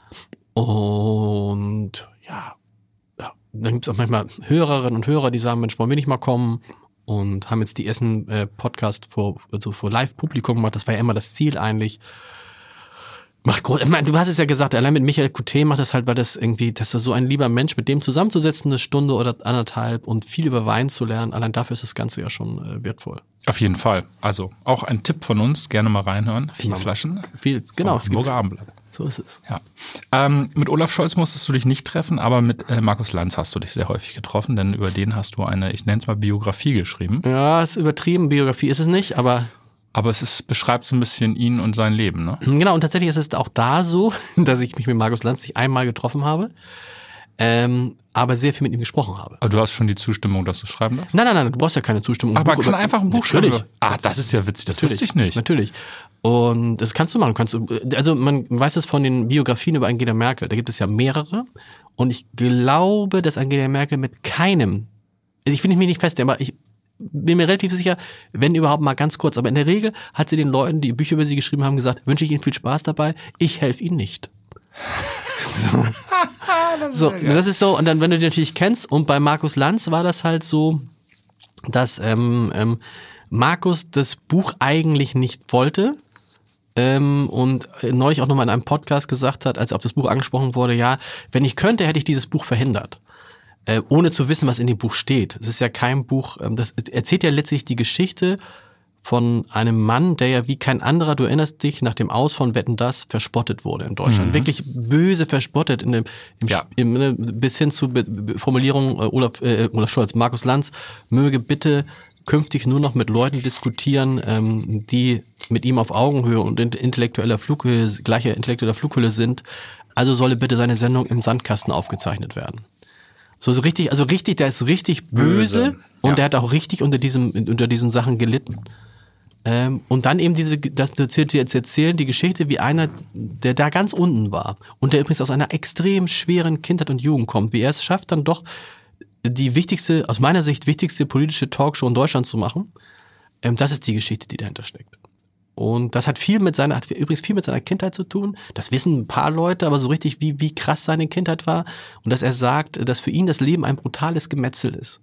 Und ja, ja dann gibt's auch manchmal Hörerinnen und Hörer, die sagen, Mensch, wollen wir nicht mal kommen? Und haben jetzt die ersten äh, Podcast vor, also vor Live-Publikum gemacht. Das war ja immer das Ziel eigentlich. Macht groß, ich meine, du hast es ja gesagt, allein mit Michael Kutay macht das halt, weil das irgendwie, das ist so ein lieber Mensch, mit dem zusammenzusetzen, eine Stunde oder anderthalb und viel über Wein zu lernen. Allein dafür ist das Ganze ja schon äh, wertvoll. auf jeden Fall. Also auch ein Tipp von uns, gerne mal reinhören. Vier Genau. Flaschen. Viel, genau, vom es gibt, Hamburger Abendblatt. so ist es. Ja. Ähm, mit Olaf Scholz musstest du dich nicht treffen, aber mit äh, Markus Lanz hast du dich sehr häufig getroffen, denn über den hast du eine, ich nenne es mal Biografie geschrieben. Ja, ist übertrieben, Biografie ist es nicht, aber Aber es ist, beschreibt so ein bisschen ihn und sein Leben, ne? genau, und tatsächlich ist es auch da so, dass ich mich mit Markus Lanz nicht einmal getroffen habe, ähm, aber sehr viel mit ihm gesprochen habe. Aber du hast schon die Zustimmung, dass du schreiben darfst? Nein, nein, nein, du brauchst ja keine Zustimmung. Aber Buch man kann über- einfach ein Buch Natürlich. schreiben. Ah, das ist ja witzig, das Natürlich, wusste ich nicht. Natürlich. Und das kannst du machen. Kannst du, also man weiß es von den Biografien über Angela Merkel. Da gibt es ja mehrere. Und ich glaube, dass Angela Merkel mit keinem, ich will mich nicht fest, aber ich bin mir relativ sicher, wenn überhaupt mal ganz kurz. Aber in der Regel hat sie den Leuten, die Bücher über sie geschrieben haben, gesagt, wünsche ich Ihnen viel Spaß dabei. Ich helfe Ihnen nicht. So, das ist so, und dann, wenn du die natürlich kennst, und bei Markus Lanz war das halt so, dass ähm, ähm, Markus das Buch eigentlich nicht wollte ähm, und neulich auch nochmal in einem Podcast gesagt hat, als auf das Buch angesprochen wurde, ja, wenn ich könnte, hätte ich dieses Buch verhindert. Äh, ohne zu wissen, was in dem Buch steht. Es ist ja kein Buch, ähm, das erzählt ja letztlich die Geschichte von einem Mann, der ja wie kein anderer, du erinnerst dich, nach dem Aus von Wetten, dass verspottet wurde in Deutschland. Mhm. Wirklich böse verspottet, in dem, im, Ja. im, ne, bis hin zu Be Be Formulierung äh, Olaf, äh, Olaf Scholz, Markus Lanz möge bitte künftig nur noch mit Leuten diskutieren, ähm, die mit ihm auf Augenhöhe und intellektueller Flughöhe, gleicher intellektueller Flughöhe sind. Also solle bitte seine Sendung im Sandkasten aufgezeichnet werden. So, so richtig, also richtig, der ist richtig böse, Böse, und ja. der hat auch richtig unter diesem, unter diesen Sachen gelitten. Ähm, und dann eben diese, das erzählt jetzt erzählen, die Geschichte, wie einer, der da ganz unten war und der übrigens aus einer extrem schweren Kindheit und Jugend kommt, wie er es schafft, dann doch die wichtigste, aus meiner Sicht wichtigste politische Talkshow in Deutschland zu machen. Ähm, das ist die Geschichte, die dahinter steckt. Und das hat viel mit seiner, hat übrigens viel mit seiner Kindheit zu tun. Das wissen ein paar Leute, aber so richtig, wie, wie krass seine Kindheit war. Und dass er sagt, dass für ihn das Leben ein brutales Gemetzel ist.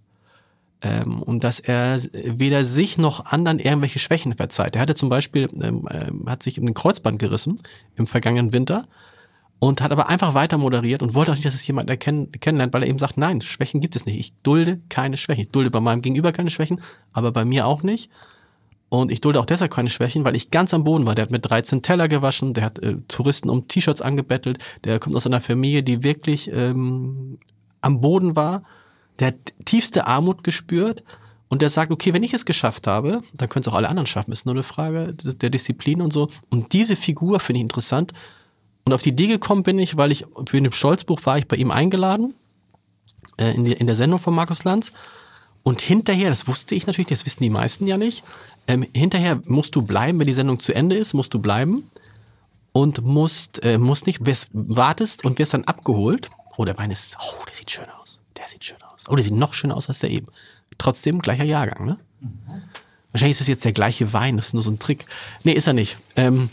Ähm, und dass er weder sich noch anderen irgendwelche Schwächen verzeiht. Er hatte zum Beispiel, ähm, ähm, hat sich ein Kreuzband gerissen im vergangenen Winter und hat aber einfach weiter moderiert und wollte auch nicht, dass es jemand erkennen, kennenlernt, weil er eben sagt, nein, Schwächen gibt es nicht. Ich dulde keine Schwächen. Ich dulde bei meinem Gegenüber keine Schwächen, aber bei mir auch nicht. Und ich dulde auch deshalb keine Schwächen, weil ich ganz am Boden war. Der hat mit dreizehn Teller gewaschen, der hat äh, Touristen um T-Shirts angebettelt, der kommt aus einer Familie, die wirklich ähm, am Boden war. Der hat tiefste Armut gespürt und der sagt, okay, wenn ich es geschafft habe, dann können es auch alle anderen schaffen. Ist nur eine Frage der Disziplin und so. Und diese Figur finde ich interessant. Und auf die Idee gekommen bin ich, weil ich für ein Scholz-Buch war ich bei ihm eingeladen, äh, in, die, in der Sendung von Markus Lanz. Und hinterher, das wusste ich natürlich, das wissen die meisten ja nicht, ähm, hinterher musst du bleiben, wenn die Sendung zu Ende ist, musst du bleiben und musst, äh, musst nicht, wirst, wartest und wirst dann abgeholt. Oh, der Wein ist, oh, der sieht schön aus, der sieht schön aus. Oh, der sieht noch schöner aus als der eben. Trotzdem gleicher Jahrgang, ne? Mhm. Wahrscheinlich ist es jetzt der gleiche Wein, das ist nur so ein Trick. Nee, ist er nicht. Ähm,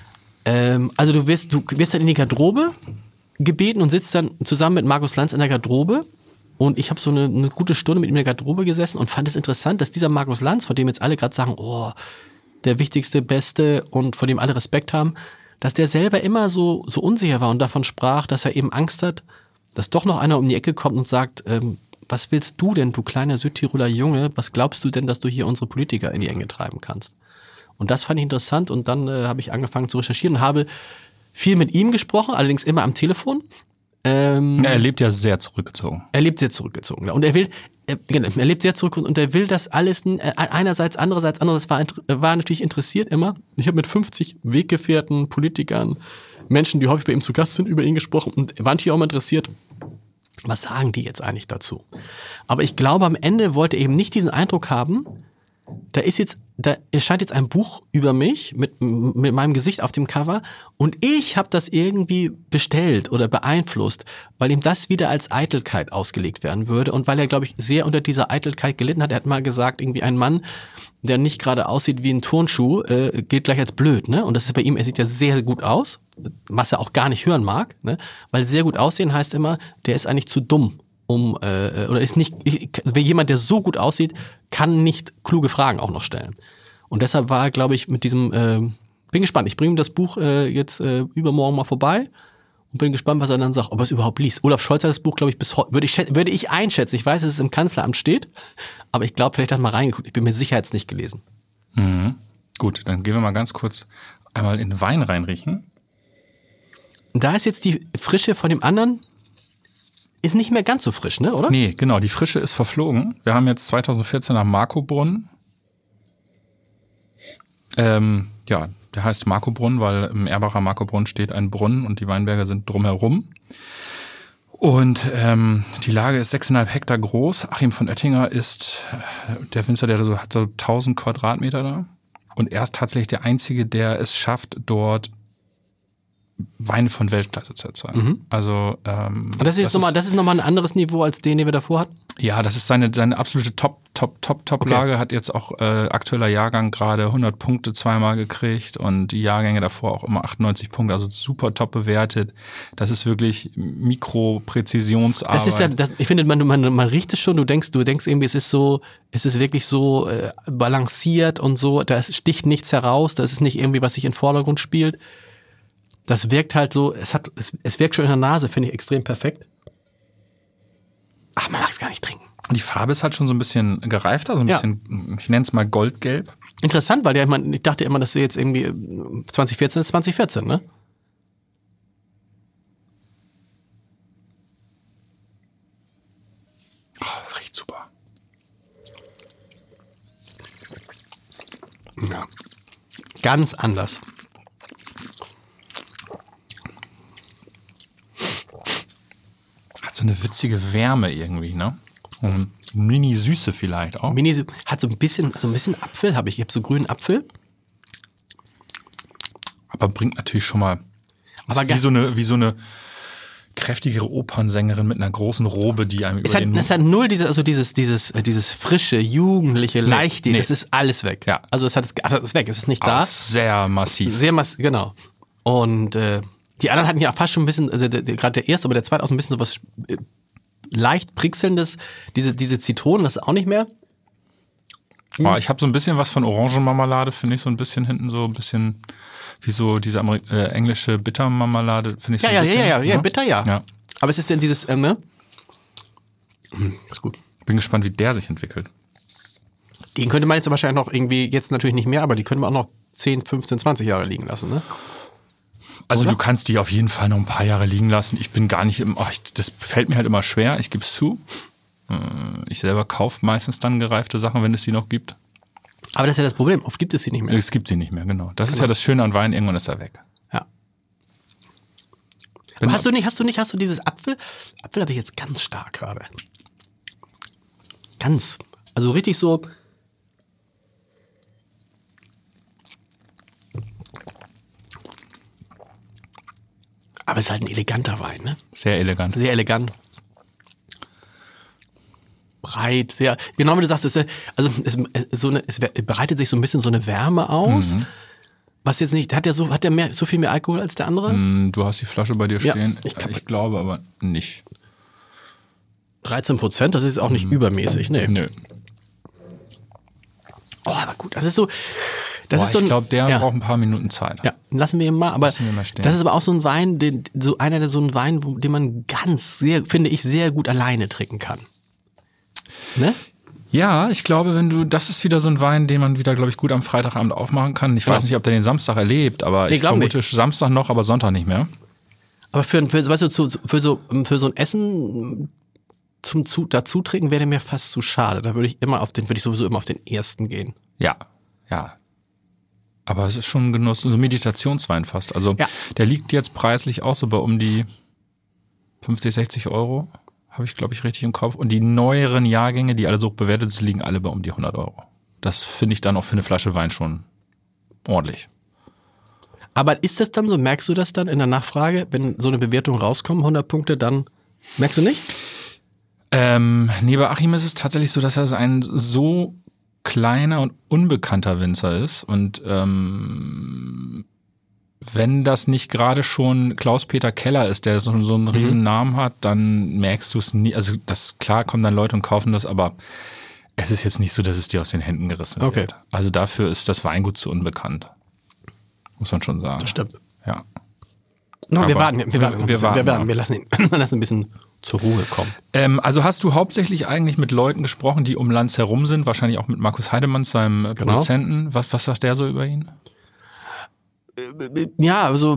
ähm, also du wirst, du wirst dann in die Garderobe gebeten und sitzt dann zusammen mit Markus Lanz in der Garderobe. Und ich habe so eine, eine gute Stunde mit ihm in der Garderobe gesessen und fand es interessant, dass dieser Markus Lanz, von dem jetzt alle gerade sagen, oh, der wichtigste, beste und vor dem alle Respekt haben, dass der selber immer so, so unsicher war und davon sprach, dass er eben Angst hat, dass doch noch einer um die Ecke kommt und sagt, ähm, was willst du denn, du kleiner Südtiroler Junge, was glaubst du denn, dass du hier unsere Politiker in die Enge treiben kannst? Und das fand ich interessant und dann äh, habe ich angefangen zu recherchieren und habe viel mit ihm gesprochen, allerdings immer am Telefon. Ähm, ja, er lebt ja sehr zurückgezogen. Er lebt sehr zurückgezogen. Und er will, er, genau, er lebt sehr zurück und er will das alles, einerseits, andererseits, andererseits war, war natürlich interessiert immer. Ich habe mit fünfzig Weggefährten, Politikern, Menschen, die häufig bei ihm zu Gast sind, über ihn gesprochen und war natürlich auch mal interessiert, was sagen die jetzt eigentlich dazu? Aber ich glaube, am Ende wollte er eben nicht diesen Eindruck haben, da ist jetzt, da erscheint jetzt ein Buch über mich mit, mit meinem Gesicht auf dem Cover und ich habe das irgendwie bestellt oder beeinflusst, weil ihm das wieder als Eitelkeit ausgelegt werden würde und weil er, glaube ich, sehr unter dieser Eitelkeit gelitten hat. Er hat mal gesagt, irgendwie ein Mann, der nicht gerade aussieht wie ein Turnschuh, äh, gilt gleich als blöd, ne? Und das ist bei ihm, er sieht ja sehr gut aus, was er auch gar nicht hören mag, ne? Weil sehr gut aussehen heißt immer, der ist eigentlich zu dumm. Um, äh, oder ist nicht, ich, jemand, der so gut aussieht, kann nicht kluge Fragen auch noch stellen. Und deshalb war er, glaube ich, mit diesem, äh, bin gespannt, ich bringe ihm das Buch äh, jetzt äh, übermorgen mal vorbei und bin gespannt, was er dann sagt, ob er es überhaupt liest. Olaf Scholz hat das Buch, glaube ich, bis heute, würde ich, würde ich einschätzen, ich weiß, dass es im Kanzleramt steht, aber ich glaube, vielleicht hat er mal reingeguckt, ich bin mir sicher jetzt nicht gelesen. Mhm. Gut, dann gehen wir mal ganz kurz einmal in Wein reinriechen. Da ist jetzt die Frische von dem anderen, ist nicht mehr ganz so frisch, ne, oder? Nee, genau, die Frische ist verflogen. Wir haben jetzt zweitausendvierzehner Marco-Brunnen. Ähm, ja, der heißt Marco-Brunnen, weil im Erbacher Marco-Brunnen steht ein Brunnen und die Weinberge sind drumherum. Und ähm, die Lage ist sechseinhalb Hektar groß. Achim von Oettinger ist der Winzer, der so, hat so tausend Quadratmeter da. Und er ist tatsächlich der Einzige, der es schafft, dort Weine von Weltklasse zu erzeugen. Mhm. Also ähm, und das ist jetzt nochmal, das ist nochmal ein anderes Niveau als den, den wir davor hatten? Ja, das ist seine seine absolute Top Top Top Top Lage. Okay. Hat jetzt auch äh, aktueller Jahrgang gerade hundert Punkte zweimal gekriegt und die Jahrgänge davor auch immer achtundneunzig Punkte, also super top bewertet. Das ist wirklich Mikropräzisionsarbeit. Das ist ja, das, ich finde, man, man man riecht es schon. Du denkst, du denkst irgendwie, es ist so, es ist wirklich so äh, balanciert und so. Da sticht nichts heraus. Das ist nicht irgendwie, was sich in den Vordergrund spielt. Das wirkt halt so, es hat, es, es wirkt schon in der Nase, finde ich extrem perfekt. Ach, man mag es gar nicht trinken. Die Farbe ist halt schon so ein bisschen gereifter, so ein ja. bisschen, ich nenne es mal goldgelb. Interessant, weil der, ich dachte immer, das wäre jetzt irgendwie zwanzig vierzehn ist zwanzig vierzehn, ne? Oh, das riecht super. Ja. Ganz anders. So eine witzige Wärme irgendwie, ne? Und Mini-Süße vielleicht auch. Mini hat so ein bisschen, so ein bisschen Apfel habe ich. Ich habe so grünen Apfel. Aber bringt natürlich schon mal. Aber wie so eine, wie so eine kräftigere Opernsängerin mit einer großen Robe, die einem über es hat, den. Es hat null diese, also dieses, dieses, dieses frische, jugendliche, nee, leichte. Nee. Das ist alles weg. Ja. Also es hat, es ist weg. Es ist nicht auch da. Sehr massiv. Sehr massiv, genau. Und äh, die anderen hatten ja fast schon ein bisschen, also gerade der erste, aber der zweite auch so ein bisschen so was äh, leicht prickelndes. Diese, diese Zitronen, das ist auch nicht mehr. Mhm. Oh, ich habe so ein bisschen was von Orangenmarmelade, finde ich, so ein bisschen hinten so ein bisschen wie so diese Amerik- äh, englische Bittermarmelade, finde ich so ja, ein ja, bisschen. Ja, ja, ja, ja, bitter, ja. ja. Aber es ist ja dieses, äh, ne? Mhm, ist gut. Bin gespannt, wie der sich entwickelt. Den könnte man jetzt wahrscheinlich noch irgendwie, jetzt natürlich nicht mehr, aber die können wir auch noch zehn, fünfzehn, zwanzig Jahre liegen lassen, ne? Also oder? Du kannst die auf jeden Fall noch ein paar Jahre liegen lassen. Ich bin gar nicht im, oh, ich, das fällt mir halt immer schwer, ich gebe es zu. Ich selber kaufe meistens dann gereifte Sachen, wenn es sie noch gibt. Aber das ist ja das Problem, oft gibt es sie nicht mehr. Es gibt sie nicht mehr, genau. Das genau. ist ja das Schöne an Wein, irgendwann ist er weg. Ja. Aber hast du nicht, hast du nicht, hast du dieses Apfel? Apfel habe ich jetzt ganz stark gerade. Ganz. Also richtig so. Aber es ist halt ein eleganter Wein, ne? Sehr elegant. Sehr elegant. Breit, sehr, genau wie du sagst, es, also es, so eine, es bereitet sich so ein bisschen so eine Wärme aus. Mhm. Was jetzt nicht, hat der so, hat der mehr, so viel mehr Alkohol als der andere? Du hast die Flasche bei dir stehen. Ja, ich, ich glaube aber nicht. dreizehn Prozent, das ist auch nicht mhm. übermäßig, ne? Nö. Oh, aber gut, das ist so. Das Boah, ist so ein, ich glaube, der ja. braucht ein paar Minuten Zeit. Ja, lassen wir ihn mal. Aber wir mal das ist aber auch so ein Wein, den, so einer der so ein Wein, wo, den man ganz sehr, finde ich, sehr gut alleine trinken kann. Ne? Ja, ich glaube, wenn du, das ist wieder so ein Wein, den man wieder, glaube ich, gut am Freitagabend aufmachen kann. Ich weiß ja. nicht, ob der den Samstag erlebt, aber nee, ich vermute nicht. Samstag noch, aber Sonntag nicht mehr. Aber für, für, weißt du, zu, für, so, für so ein Essen zum zu, dazu trinken wäre der mir fast zu schade. Da würde ich immer auf den, würde ich sowieso immer auf den ersten gehen. Ja, ja. Aber es ist schon ein Genuss, so ein Meditationswein fast. Also ja. der liegt jetzt preislich auch so bei um die fünfzig, sechzig Euro. Habe ich, glaube ich, richtig im Kopf. Und die neueren Jahrgänge, die alle so hoch bewertet sind, liegen alle bei um die hundert Euro. Das finde ich dann auch für eine Flasche Wein schon ordentlich. Aber ist das dann so, merkst du das dann in der Nachfrage, wenn so eine Bewertung rauskommt, hundert Punkte, dann merkst du nicht? Ähm, nee, bei Achim ist es tatsächlich so, dass er ein so kleiner und unbekannter Winzer ist. Und ähm, wenn das nicht gerade schon Klaus-Peter Keller ist, der so, so einen riesen mhm. Namen hat, dann merkst du es nie. Also das klar kommen dann Leute und kaufen das, aber es ist jetzt nicht so, dass es dir aus den Händen gerissen okay. wird. Also dafür ist das Weingut zu unbekannt. Muss man schon sagen. Das stimmt. Ja. No, wir warten, wir warten, wir, wir, warten, wir, warten, ja. wir lassen ihn, wir lassen ein bisschen zur Ruhe kommen. Ähm, also hast du hauptsächlich eigentlich mit Leuten gesprochen, die um Lanz herum sind, wahrscheinlich auch mit Markus Heidemanns, seinem genau. Produzenten. Was, was sagt der so über ihn? Ja, also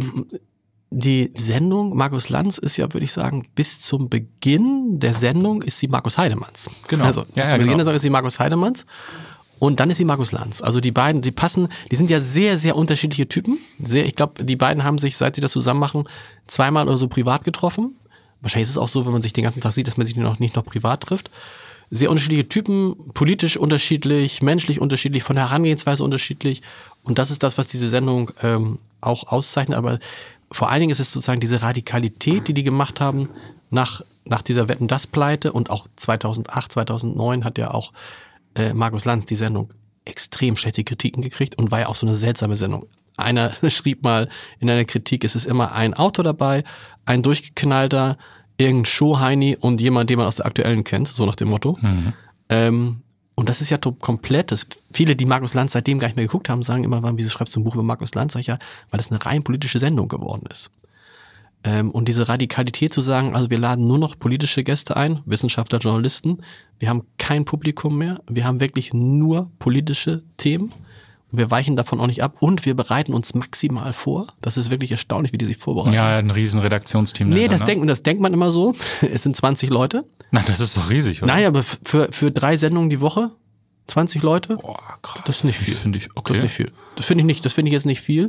die Sendung Markus Lanz ist ja, würde ich sagen, bis zum Beginn der Sendung ist sie Markus Heidemanns. Genau. Also bis ja, ja, zum Beginn genau. der Sendung ist sie Markus Heidemanns und dann ist sie Markus Lanz. Also die beiden, die passen, die sind ja sehr, sehr unterschiedliche Typen. Sehr, ich glaube, die beiden haben sich, seit sie das zusammen machen, zweimal oder so privat getroffen. Wahrscheinlich ist es auch so, wenn man sich den ganzen Tag sieht, dass man sich noch nicht noch privat trifft. Sehr unterschiedliche Typen, politisch unterschiedlich, menschlich unterschiedlich, von der Herangehensweise unterschiedlich. Und das ist das, was diese Sendung ähm, auch auszeichnet. Aber vor allen Dingen ist es sozusagen diese Radikalität, die die gemacht haben nach, nach dieser Wetten-dass-Pleite. Und auch zweitausendacht, zweitausendneun hat ja auch äh, Markus Lanz die Sendung extrem schlechte Kritiken gekriegt und war ja auch so eine seltsame Sendung. Einer schrieb mal in einer Kritik, es ist immer ein Autor dabei, ein durchgeknallter, irgendein Showheini und jemand, den man aus der Aktuellen kennt, so nach dem Motto. Mhm. Ähm, und das ist ja komplett, das, viele, die Markus Lanz seitdem gar nicht mehr geguckt haben, sagen immer, wieso schreibst du ein Buch über Markus Lanz? Sag ich ja, weil das eine rein politische Sendung geworden ist. Ähm, und diese Radikalität zu sagen, also wir laden nur noch politische Gäste ein, Wissenschaftler, Journalisten, wir haben kein Publikum mehr, wir haben wirklich nur politische Themen. Wir weichen davon auch nicht ab und wir bereiten uns maximal vor. Das ist wirklich erstaunlich, wie die sich vorbereiten. Ja, ein riesen Redaktionsteam. Nee, das, ne? denkt, das denkt man immer so. Es sind zwanzig Leute. Na, das ist doch riesig, oder? Naja, aber für, für drei Sendungen die Woche, zwanzig Leute. Boah, krass. Das ist nicht viel. Finde ich, okay. Das ist nicht viel. Das finde ich nicht, das finde ich jetzt nicht viel.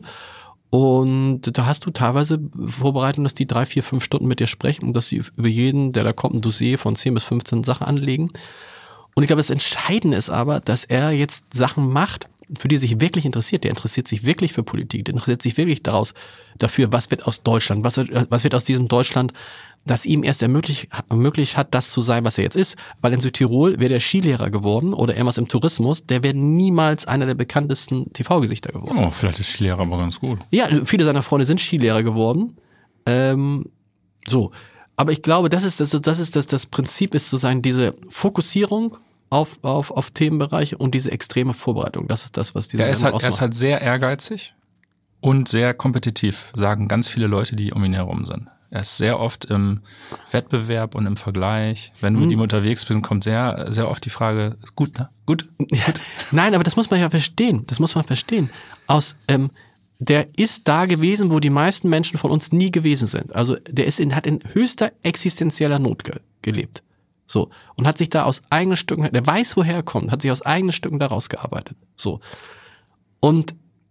Und da hast du teilweise Vorbereitung, dass die drei, vier, fünf Stunden mit dir sprechen und dass sie über jeden, der da kommt, ein Dossier von zehn bis fünfzehn Sachen anlegen. Und ich glaube, das Entscheidende ist aber, dass er jetzt Sachen macht, für die er sich wirklich interessiert. Der interessiert sich wirklich für Politik, der interessiert sich wirklich daraus, dafür, was wird aus Deutschland, was, was wird aus diesem Deutschland, das ihm erst ermöglicht, ermöglicht hat, das zu sein, was er jetzt ist. Weil in Südtirol wäre der Skilehrer geworden oder irgendwas im Tourismus, der wäre niemals einer der bekanntesten T V-Gesichter geworden. Oh, vielleicht ist Skilehrer aber ganz gut. Ja, viele seiner Freunde sind Skilehrer geworden. Ähm, so. Aber ich glaube, das ist das, das ist das, das Prinzip ist sozusagen diese Fokussierung auf, auf, auf Themenbereiche und diese extreme Vorbereitung. Das ist das, was diese er ist, halt, ausmacht. er ist halt sehr ehrgeizig und sehr kompetitiv, sagen ganz viele Leute, die um ihn herum sind. Er ist sehr oft im Wettbewerb und im Vergleich. Wenn du mit ihm unterwegs bist, kommt sehr, sehr oft die Frage, gut, ne? Gut? Ja, nein, aber das muss man ja verstehen. Das muss man verstehen. Aus, ähm, der ist da gewesen, wo die meisten Menschen von uns nie gewesen sind. Also der ist in, hat in höchster existenzieller Not ge- gelebt. So. Und hat sich da aus eigenen Stücken, der weiß, woher er kommt, hat sich aus eigenen Stücken da rausgearbeitet. So. Und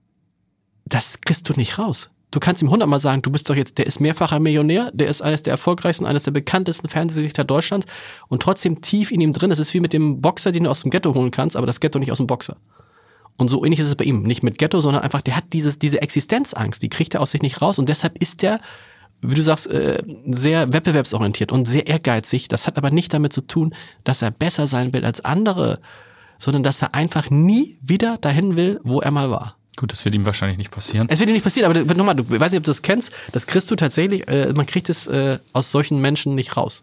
das kriegst du nicht raus. Du kannst ihm hundertmal sagen, du bist doch jetzt, der ist mehrfacher Millionär, der ist eines der erfolgreichsten, eines der bekanntesten Fernsehgesichter Deutschlands und trotzdem tief in ihm drin. Das ist wie mit dem Boxer, den du aus dem Ghetto holen kannst, aber das Ghetto nicht aus dem Boxer. Und so ähnlich ist es bei ihm. Nicht mit Ghetto, sondern einfach, der hat dieses, diese Existenzangst, die kriegt er aus sich nicht raus und deshalb ist der, wie du sagst, äh, sehr wettbewerbsorientiert und sehr ehrgeizig. Das hat aber nicht damit zu tun, dass er besser sein will als andere, sondern dass er einfach nie wieder dahin will, wo er mal war. Gut, das wird ihm wahrscheinlich nicht passieren. Es wird ihm nicht passieren, aber nochmal, du ich weiß nicht, ob du das kennst, das kriegst du tatsächlich, äh, man kriegt es äh, aus solchen Menschen nicht raus.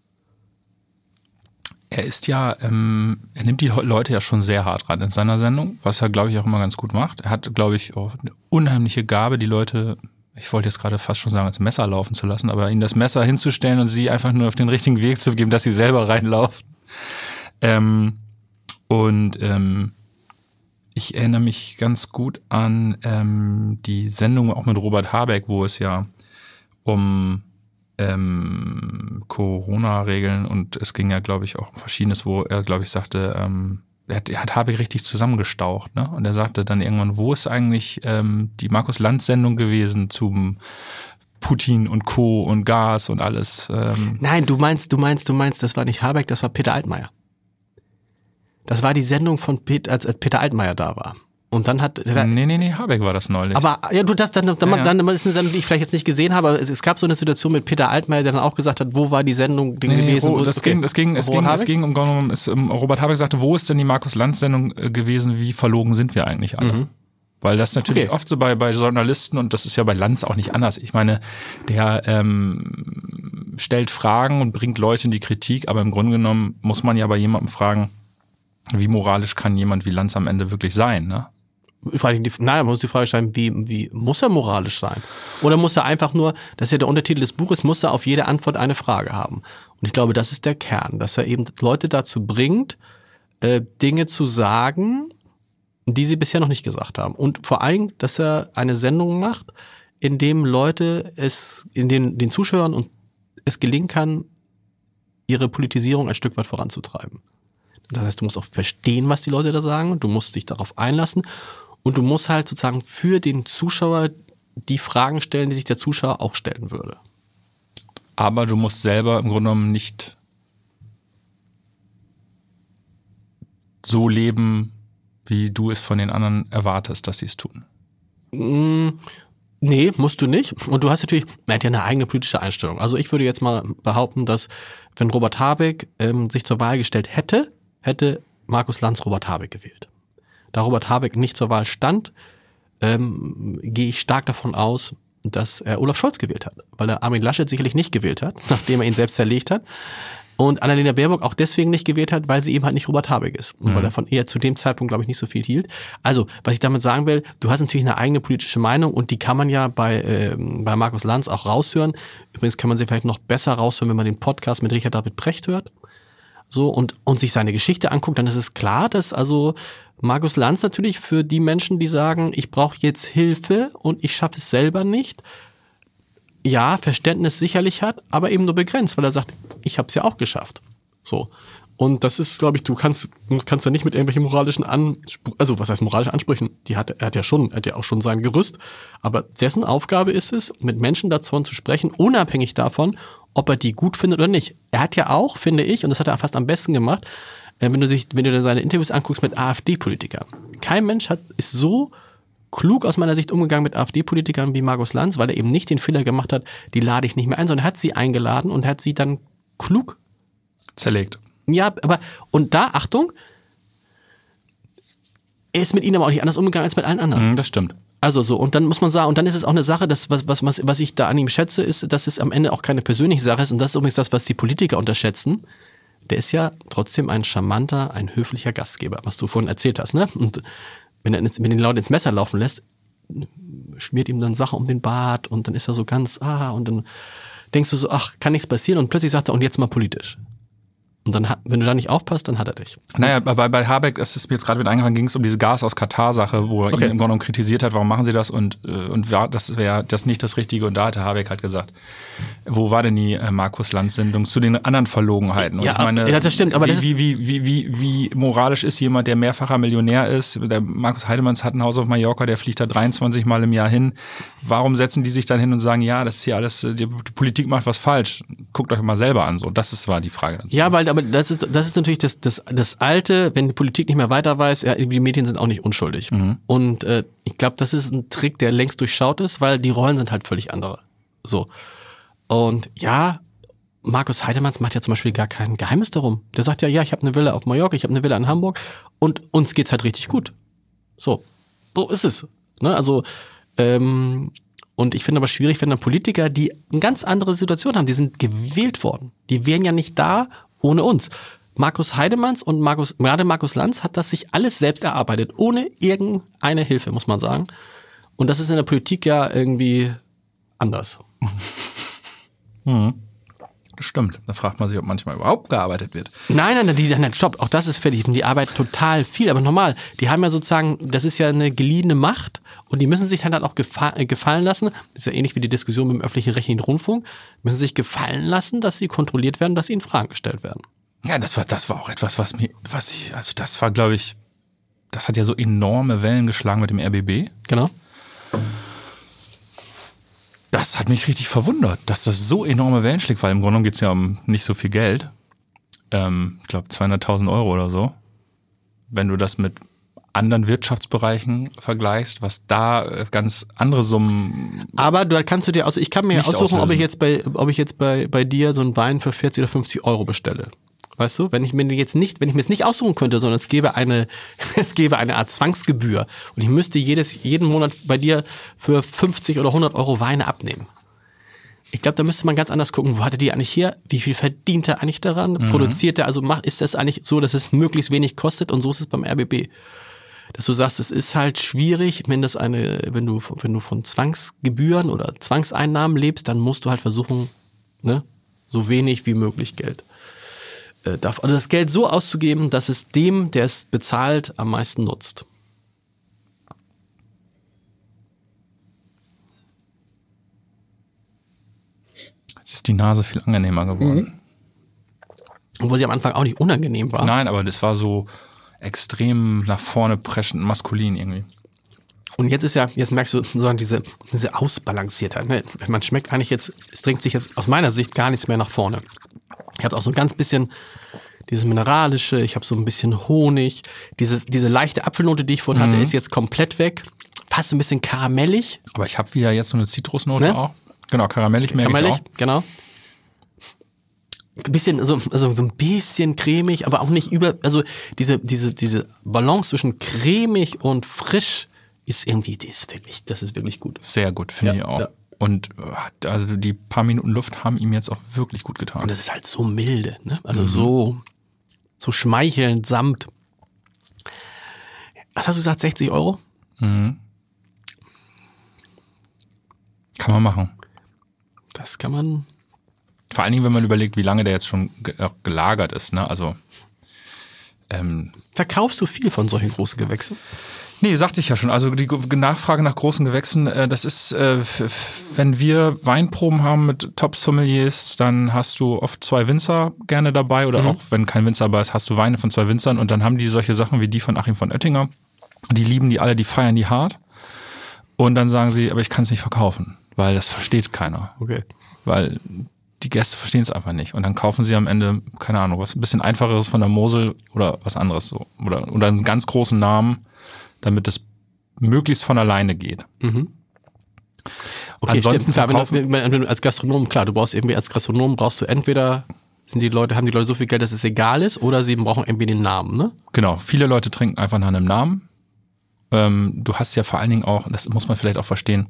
Er ist ja, ähm, er nimmt die Leute ja schon sehr hart ran in seiner Sendung, was er, glaube ich, auch immer ganz gut macht. Er hat, glaube ich, auch eine unheimliche Gabe, die Leute, ich wollte jetzt gerade fast schon sagen, als Messer laufen zu lassen, aber ihnen das Messer hinzustellen und sie einfach nur auf den richtigen Weg zu geben, dass sie selber reinlaufen. Ähm, Und ähm, ich erinnere mich ganz gut an ähm, die Sendung auch mit Robert Habeck, wo es ja um ähm, Corona-Regeln und es ging ja, glaube ich, auch um Verschiedenes, wo er, glaube ich, sagte, ähm, er hat, er hat Habeck richtig zusammengestaucht, ne? Und er sagte dann irgendwann, wo ist eigentlich ähm, die Markus-Lanz-Sendung gewesen zum Putin und Co. und Gas und alles? Ähm. Nein, du meinst, du meinst, du meinst, das war nicht Habeck, das war Peter Altmaier. Das war die Sendung von Peter, als Peter Altmaier da war. Und dann hat... Der, nee, nee, nee, Habeck war das neulich. Aber ja, du, das dann, dann, ja, ja. dann ist eine Sendung, die ich vielleicht jetzt nicht gesehen habe, aber es, es gab so eine Situation mit Peter Altmaier, der dann auch gesagt hat, wo war die Sendung nee, gewesen? Nee, das, okay. ging, das ging, es ging, es ging um, um, um Robert Habeck sagte, wo ist denn die Markus-Lanz-Sendung gewesen, wie verlogen sind wir eigentlich alle? Mhm. Weil das natürlich okay. oft so bei, bei Journalisten, und das ist ja bei Lanz auch nicht anders. Ich meine, der ähm, stellt Fragen und bringt Leute in die Kritik, aber im Grunde genommen muss man ja bei jemandem fragen, wie moralisch kann jemand wie Lanz am Ende wirklich sein, ne? Nein, man muss die Frage stellen, wie, wie muss er moralisch sein? Oder muss er einfach nur, das ist ja der Untertitel des Buches, muss er auf jede Antwort eine Frage haben? Und ich glaube, das ist der Kern, dass er eben Leute dazu bringt, äh, Dinge zu sagen, die sie bisher noch nicht gesagt haben. Und vor allem, dass er eine Sendung macht, in dem Leute es, in den, den Zuschauern und es gelingen kann, ihre Politisierung ein Stück weit voranzutreiben. Das heißt, du musst auch verstehen, was die Leute da sagen, du musst dich darauf einlassen und du musst halt sozusagen für den Zuschauer die Fragen stellen, die sich der Zuschauer auch stellen würde. Aber du musst selber im Grunde genommen nicht so leben, wie du es von den anderen erwartest, dass sie es tun. Mm, nee, musst du nicht. Und du hast natürlich, er hat ja eine eigene politische Einstellung. Also ich würde jetzt mal behaupten, dass wenn Robert Habeck ähm, sich zur Wahl gestellt hätte, hätte Markus Lanz Robert Habeck gewählt. Da Robert Habeck nicht zur Wahl stand, ähm, gehe ich stark davon aus, dass er Olaf Scholz gewählt hat. Weil er Armin Laschet sicherlich nicht gewählt hat, nachdem er ihn selbst zerlegt hat. Und Annalena Baerbock auch deswegen nicht gewählt hat, weil sie eben halt nicht Robert Habeck ist. Und mhm. weil er von ihr zu dem Zeitpunkt, glaube ich, nicht so viel hielt. Also, was ich damit sagen will, du hast natürlich eine eigene politische Meinung und die kann man ja bei, äh, bei Markus Lanz auch raushören. Übrigens kann man sie vielleicht noch besser raushören, wenn man den Podcast mit Richard David Precht hört. So, und, und sich seine Geschichte anguckt, dann ist es klar, dass also Markus Lanz natürlich für die Menschen, die sagen, ich brauche jetzt Hilfe und ich schaffe es selber nicht, ja, Verständnis sicherlich hat, aber eben nur begrenzt, weil er sagt, ich habe es ja auch geschafft. So. Und das ist, glaube ich, du kannst, du kannst ja nicht mit irgendwelchen moralischen Ansprüchen, also was heißt moralische Ansprüchen, die hat er hat ja schon, er hat ja auch schon sein Gerüst, aber dessen Aufgabe ist es, mit Menschen dazu zu sprechen, unabhängig davon, ob er die gut findet oder nicht. Er hat ja auch, finde ich, und das hat er fast am besten gemacht, wenn du sich, wenn du dir seine Interviews anguckst mit AfD-Politikern. Kein Mensch hat, ist so klug aus meiner Sicht umgegangen mit AfD-Politikern wie Markus Lanz, weil er eben nicht den Fehler gemacht hat, die lade ich nicht mehr ein, sondern er hat sie eingeladen und hat sie dann klug zerlegt. Ja, aber, und da, Achtung, er ist mit ihnen aber auch nicht anders umgegangen als mit allen anderen. Mm, das stimmt. Also so, und dann muss man sagen, und dann ist es auch eine Sache, das, was, was, was ich da an ihm schätze, ist, dass es am Ende auch keine persönliche Sache ist, und das ist übrigens das, was die Politiker unterschätzen. Der ist ja trotzdem ein charmanter, ein höflicher Gastgeber, was du vorhin erzählt hast, ne? Und wenn er wenn den Leute ins Messer laufen lässt, schmiert ihm dann Sachen um den Bart und dann ist er so ganz, ah, und dann denkst du so, ach, kann nichts passieren, und plötzlich sagt er, und jetzt mal politisch. Und dann, wenn du da nicht aufpasst, dann hat er dich. Naja, bei, bei Habeck, das ist mir jetzt gerade wieder eingefallen, ging es um diese Gas aus Katar-Sache, wo er okay. ihn im Grunde genommen kritisiert hat, warum machen sie das, und, und das wäre das nicht das Richtige. Und da hatte Habeck halt gesagt, wo war denn die äh, Markus-Lanz-Sendung zu den anderen Verlogenheiten? Und ja, ich meine, ja, das stimmt. Aber wie, das wie, wie, wie, wie, wie moralisch ist jemand, der mehrfacher Millionär ist? Der Markus Heidemanns hat ein Haus auf Mallorca, der fliegt da dreiundzwanzig Mal im Jahr hin. Warum setzen die sich dann hin und sagen, ja, das ist hier alles, die, die Politik macht was falsch. Guckt euch mal selber an. So, das ist, war die Frage. Dann ja, weil aber das ist, das ist natürlich das, das, das Alte, wenn die Politik nicht mehr weiter weiß, ja, die Medien sind auch nicht unschuldig. Mhm. Und äh, ich glaube, das ist ein Trick, der längst durchschaut ist, weil die Rollen sind halt völlig andere. So. Und ja, Markus Heidemanns macht ja zum Beispiel gar kein Geheimnis darum. Der sagt ja, ja, ich habe eine Villa auf Mallorca, ich habe eine Villa in Hamburg und uns geht's halt richtig gut. So, so ist es. Ne? Also, ähm, und ich finde aber schwierig, wenn dann Politiker, die eine ganz andere Situation haben, die sind gewählt worden. Die wären ja nicht da ohne uns. Markus Heidemanns und Markus, gerade Markus Lanz hat das sich alles selbst erarbeitet, ohne irgendeine Hilfe, muss man sagen. Und das ist in der Politik ja irgendwie anders. Mhm. Stimmt, da fragt man sich, ob manchmal überhaupt gearbeitet wird. Nein, nein, die, nein, stopp, auch das ist fertig. Die arbeiten total viel, aber normal. Die haben ja sozusagen, das ist ja eine geliehene Macht und die müssen sich dann halt auch gefa- äh, gefallen lassen, das ist ja ähnlich wie die Diskussion mit dem öffentlichen rechtlichen Rundfunk, müssen sich gefallen lassen, dass sie kontrolliert werden, dass ihnen Fragen gestellt werden. Ja, das war, das war auch etwas, was mir, was ich, also das war, glaube ich, das hat ja so enorme Wellen geschlagen mit dem R B B. Genau. Das hat mich richtig verwundert, dass das so enorme Wellen schlägt, weil im Grunde genommen geht es ja um nicht so viel Geld. Ähm, ich glaube zweihunderttausend Euro oder so. Wenn du das mit anderen Wirtschaftsbereichen vergleichst, was da ganz andere Summen. Aber da kannst du dir, also ich kann mir Nicht aussuchen, ob ich auslösen. jetzt bei, ob ich jetzt bei, bei dir so einen Wein für vierzig oder fünfzig Euro bestelle. Weißt du, wenn ich mir jetzt nicht, wenn ich mir es nicht aussuchen könnte, sondern es gäbe eine, es gäbe eine Art Zwangsgebühr und ich müsste jedes, jeden Monat bei dir für fünfzig oder hundert Euro Weine abnehmen. Ich glaube, da müsste man ganz anders gucken, wo hat er die eigentlich hier, wie viel verdient er eigentlich daran, mhm. produziert er, also macht, ist das eigentlich so, dass es möglichst wenig kostet und so ist es beim R B B. Dass du sagst, es ist halt schwierig, wenn das eine, wenn du, wenn du von Zwangsgebühren oder Zwangseinnahmen lebst, dann musst du halt versuchen, ne, so wenig wie möglich Geld darf, also das Geld so auszugeben, dass es dem, der es bezahlt, am meisten nutzt. Jetzt ist die Nase viel angenehmer geworden. Mhm. Obwohl sie am Anfang auch nicht unangenehm war. Nein, aber das war so extrem nach vorne preschend maskulin irgendwie. Und jetzt ist ja, jetzt merkst du so diese, diese Ausbalanciertheit. Ne? Man schmeckt eigentlich jetzt, es drängt sich jetzt aus meiner Sicht gar nichts mehr nach vorne. Ich habe auch so ein ganz bisschen dieses Mineralische, ich habe so ein bisschen Honig. Diese, diese leichte Apfelnote, die ich vorhin Mhm. hatte, ist jetzt komplett weg. Fast ein bisschen karamellig. Aber ich habe wieder jetzt so eine Zitrusnote Ne? auch. Genau, karamellig merke ich Karamellig, auch. genau. Ein bisschen, so, also so ein bisschen cremig, aber auch nicht über, also diese, diese, diese Balance zwischen cremig und frisch ist irgendwie, die ist wirklich, das ist wirklich gut. Sehr gut, finde Ja, ich auch. ja. Und äh, also die paar Minuten Luft haben ihm jetzt auch wirklich gut getan. Und das ist halt so milde, ne? Also mhm. so, so schmeichelnd, samt. Was hast du gesagt, sechzig Euro? Mhm. Kann man machen. Das kann man. Vor allen Dingen, wenn man überlegt, wie lange der jetzt schon ge- äh, gelagert ist, ne? Also ähm, Verkaufst du viel von solchen großen Gewächsen? Nee, sagte ich ja schon. Also die Ge- Nachfrage nach großen Gewächsen, äh, das ist, äh, f- wenn wir Weinproben haben mit Top-Sommeliers, dann hast du oft zwei Winzer gerne dabei oder Mhm. auch wenn kein Winzer dabei ist, hast du Weine von zwei Winzern und dann haben die solche Sachen wie die von Achim von Oettinger. Die lieben die alle, die feiern die hart. Und dann sagen sie, aber ich kann es nicht verkaufen, weil das versteht keiner. Okay. Weil die Gäste verstehen es einfach nicht. Und dann kaufen sie am Ende, keine Ahnung, was ein bisschen einfacheres von der Mosel oder was anderes so. Oder, oder einen ganz großen Namen, damit es möglichst von alleine geht. Mhm. Okay, Ansonsten stimmt. Klar, wenn verkaufen- du, wenn du als Gastronom, klar, du brauchst irgendwie als Gastronom brauchst du entweder sind die Leute, haben die Leute so viel Geld, dass es egal ist, oder sie brauchen irgendwie den Namen, ne? Genau, viele Leute trinken einfach nach einem Namen. Ähm, du hast ja vor allen Dingen auch, das muss man vielleicht auch verstehen,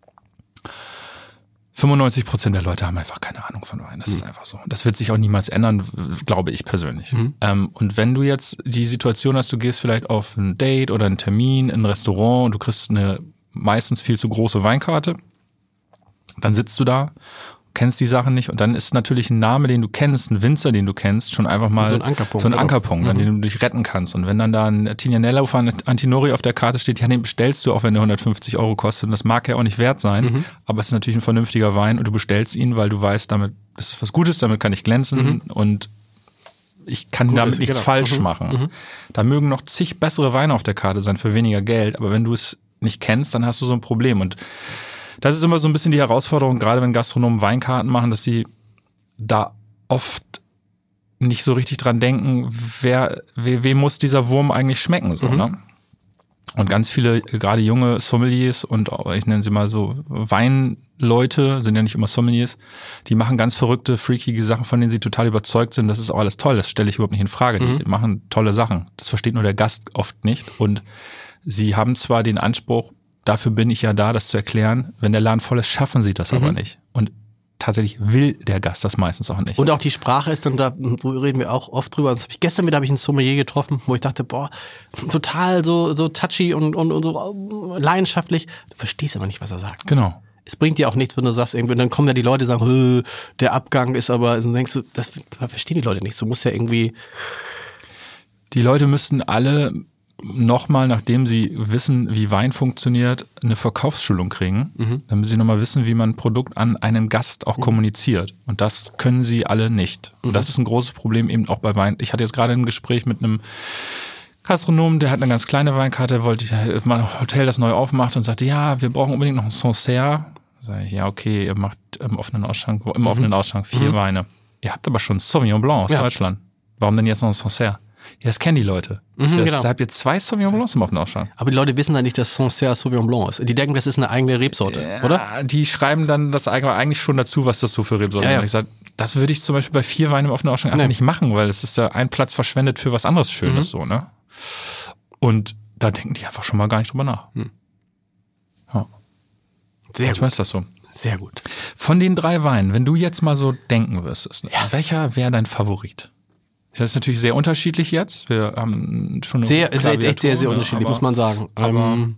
fünfundneunzig Prozent der Leute haben einfach keine Ahnung von Wein. Das mhm. ist einfach so. Das wird sich auch niemals ändern, glaube ich persönlich. Mhm. Ähm, und wenn du jetzt die Situation hast, du gehst vielleicht auf ein Date oder einen Termin in ein Restaurant und du kriegst eine meistens viel zu große Weinkarte, dann sitzt du da, kennst die Sachen nicht und dann ist natürlich ein Name, den du kennst, ein Winzer, den du kennst, schon einfach mal so ein Ankerpunkt, so ein genau. Ankerpunkt, Mhm. an dem du dich retten kannst. Und wenn dann da ein Tignanello von Antinori auf der Karte steht, ja, den bestellst du auch, wenn der hundertfünfzig Euro kostet. Und das mag ja auch nicht wert sein, mhm. aber es ist natürlich ein vernünftiger Wein und du bestellst ihn, weil du weißt, damit das ist was Gutes, damit kann ich glänzen mhm. und ich kann Gut damit ist, nichts genau. falsch mhm. machen. Mhm. Da mögen noch zig bessere Weine auf der Karte sein für weniger Geld, aber wenn du es nicht kennst, dann hast du so ein Problem. Und das ist immer so ein bisschen die Herausforderung, gerade wenn Gastronomen Weinkarten machen, dass sie da oft nicht so richtig dran denken, wer, we, wem muss dieser Wurm eigentlich schmecken, so, mhm. ne? Und ganz viele, gerade junge Sommeliers und auch, ich nenne sie mal so Weinleute, sind ja nicht immer Sommeliers, die machen ganz verrückte, freakige Sachen, von denen sie total überzeugt sind, das ist auch alles toll, das stelle ich überhaupt nicht in Frage. Mhm. Die machen tolle Sachen. Das versteht nur der Gast oft nicht. Und sie haben zwar den Anspruch, dafür bin ich ja da, das zu erklären. Wenn der Laden voll ist, schaffen sie das mhm. aber nicht. Und tatsächlich will der Gast das meistens auch nicht. Und auch die Sprache ist dann, da reden wir auch oft drüber. Das hab ich, gestern wieder habe ich einen Sommelier getroffen, wo ich dachte, boah, total so so touchy und, und, und so leidenschaftlich. Du verstehst aber nicht, was er sagt. Genau. Es bringt dir auch nichts, wenn du sagst, irgendwie, dann kommen ja die Leute und sagen, der Abgang ist aber, und dann denkst du, das verstehen die Leute nicht. Du musst ja irgendwie. Die Leute müssten alle nochmal, nachdem sie wissen, wie Wein funktioniert, eine Verkaufsschulung kriegen, mhm. damit sie nochmal wissen, wie man ein Produkt an einen Gast auch mhm. kommuniziert. Und das können sie alle nicht. Und mhm. das ist ein großes Problem eben auch bei Wein. Ich hatte jetzt gerade ein Gespräch mit einem Gastronom, der hat eine ganz kleine Weinkarte, wollte mal ein Hotel, das neu aufmacht und sagte, ja, wir brauchen unbedingt noch ein Sancerre. Sag ich, ja, okay, ihr macht im offenen Ausschank, im offenen Ausschank vier mhm. Weine. Ihr habt aber schon Sauvignon Blanc aus ja. Deutschland. Warum denn jetzt noch ein Sancerre? Ja, das kennen die Leute. Mhm, das heißt, genau. Da habt ihr zwei Sauvignon Blancs im offenen Ausschank. Aber die Leute wissen dann nicht, dass Sancerre Sauvignon Blanc ist. Die denken, das ist eine eigene Rebsorte, ja, oder? Die schreiben dann das eigentlich schon dazu, was das so für Rebsorte ist. Ja, ja. Ich sag, das würde ich zum Beispiel bei vier Weinen im offenen Ausschank einfach nee. nicht machen, weil es ist ja ein Platz verschwendet für was anderes Schönes, mhm. so, ne? Und da denken die einfach schon mal gar nicht drüber nach. Hm. Ja. Sehr Manchmal ist das so. Sehr gut. Von den drei Weinen, wenn du jetzt mal so denken wirst, ja. welcher wäre dein Favorit? Das ist natürlich sehr unterschiedlich jetzt. Wir haben schon eine sehr, sehr, echt sehr, sehr unterschiedlich, aber, muss man sagen. Aber ähm,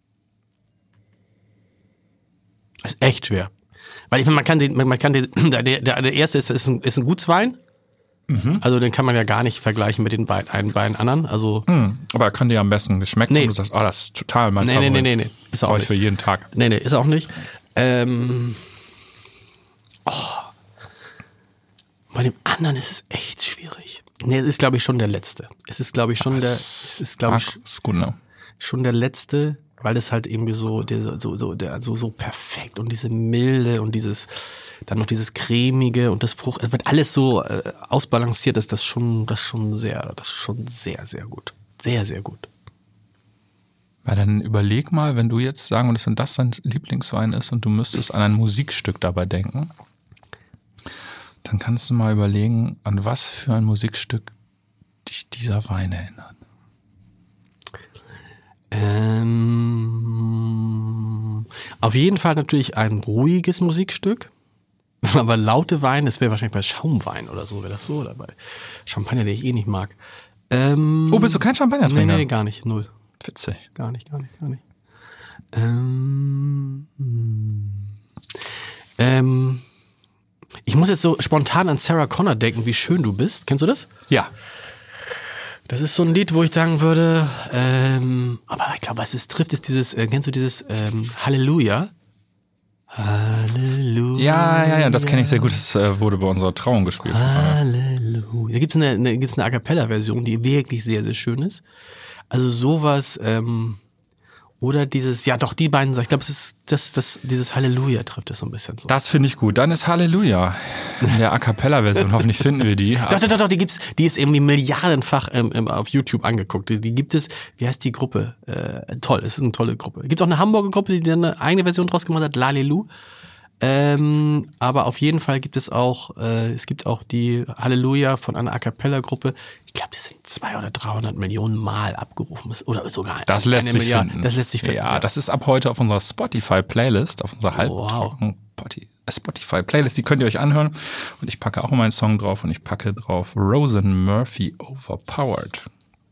ist echt schwer. Weil ich meine, man kann den, man kann den, der, der, der erste ist, ist ein, ist ein Gutswein. Mhm. Also den kann man ja gar nicht vergleichen mit den beiden, einen, beiden anderen. Also hm, aber er könnte ja am besten geschmeckt nee. und du sagst, oh, das ist total mein nee, Favorit. Nee, nee, nee, nee. Ist auch Brauche nicht. ich für jeden Tag. Nee, nee, ist auch nicht. Ähm, oh. Bei dem anderen ist es echt schwierig. Nee, es ist, glaube ich, schon der letzte. Es ist, glaube ich, schon Ach, der, es ist, glaube ich, ist gut, ne? schon der letzte, weil es halt irgendwie so, der, so, so, der, so, so perfekt und diese Milde und dieses, dann noch dieses cremige und das Frucht, es wird alles so äh, ausbalanciert, dass das schon, das schon sehr, das ist schon sehr, sehr gut. Sehr, sehr gut. Weil dann überleg mal, wenn du jetzt sagen würdest, wenn das dein Lieblingswein ist und du müsstest an ein Musikstück dabei denken, dann kannst du mal überlegen, an was für ein Musikstück dich dieser Wein erinnert. Ähm, auf jeden Fall natürlich ein ruhiges Musikstück. Aber laute Wein, das wäre wahrscheinlich bei Schaumwein oder so, wäre das so, oder bei Champagner, den ich eh nicht mag. Ähm, oh, bist du kein Champagner-Trinker? Nee, nee, gar nicht, null. Witzig. Gar nicht, gar nicht, gar nicht. Ähm, ähm, ich muss jetzt so spontan an Sarah Connor denken, wie schön du bist. Kennst du das? Ja. Das ist so ein Lied, wo ich sagen würde, ähm, aber ich glaube, was es trifft, ist dieses, äh, kennst du dieses ähm, Halleluja? Halleluja. Ja, ja, ja, das kenne ich sehr gut. Das äh, wurde bei unserer Trauung gespielt. Halleluja. Da gibt's eine, eine, gibt's eine A-Cappella-Version, die wirklich sehr, sehr schön ist. Also sowas, ähm, oder dieses, ja doch, die beiden, ich glaube, es ist das, das, dieses Halleluja trifft es so ein bisschen so. Das finde ich gut. Dann ist Halleluja in der A-Cappella-Version. Hoffentlich finden wir die. Doch, doch, doch, doch, die gibt's, die ist irgendwie milliardenfach ähm, auf YouTube angeguckt. Die, die gibt es, wie heißt die Gruppe? Äh, toll, es ist eine tolle Gruppe. Es gibt auch eine Hamburger Gruppe, die dann eine eigene Version draus gemacht hat, Lalelu. Ähm, aber auf jeden Fall gibt es auch, äh, es gibt auch die Halleluja von einer A-Cappella-Gruppe. Ich glaube, die sind zwei oder dreihundert Millionen Mal abgerufen. Oder sogar das lässt eine sich Milliarde. finden. Das lässt sich finden. Ja, ja, das ist ab heute auf unserer Spotify-Playlist, auf unserer halbtrockenen Spotify-Playlist. Die könnt ihr euch anhören. Und ich packe auch meinen Song drauf und ich packe drauf Rosen Murphy Overpowered.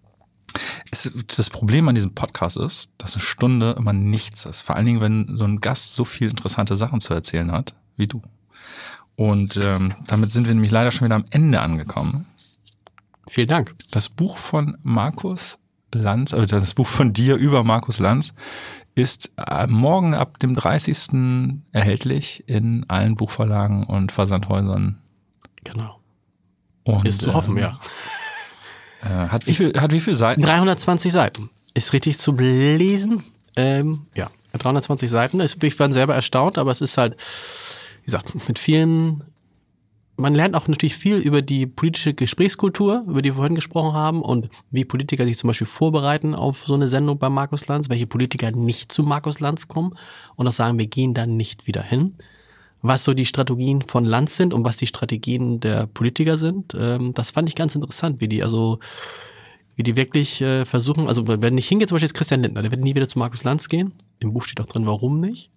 Es, das Problem an diesem Podcast ist, dass eine Stunde immer nichts ist. Vor allen Dingen, wenn so ein Gast so viel interessante Sachen zu erzählen hat, wie du. Und ähm, damit sind wir nämlich leider schon wieder am Ende angekommen. Vielen Dank. Das Buch von Markus Lanz, also das Buch von dir über Markus Lanz, ist morgen ab dem dreißigsten erhältlich in allen Buchverlagen und Versandhäusern. Genau. Und, ist zu hoffen, ähm, ja. Äh, hat wie viel, hat wie viele Seiten? dreihundertzwanzig Seiten. Ist richtig zu lesen. Ähm, ja, dreihundertzwanzig Seiten. Ich war selber erstaunt, aber es ist halt, wie gesagt, mit vielen, man lernt auch natürlich viel über die politische Gesprächskultur, über die wir vorhin gesprochen haben und wie Politiker sich zum Beispiel vorbereiten auf so eine Sendung bei Markus Lanz, welche Politiker nicht zu Markus Lanz kommen und auch sagen, wir gehen dann nicht wieder hin. Was so die Strategien von Lanz sind und was die Strategien der Politiker sind, ähm, das fand ich ganz interessant, wie die also, wie die wirklich äh, versuchen, also wenn nicht hingeht, zum Beispiel ist Christian Lindner, der wird nie wieder zu Markus Lanz gehen. Im Buch steht auch drin, warum nicht.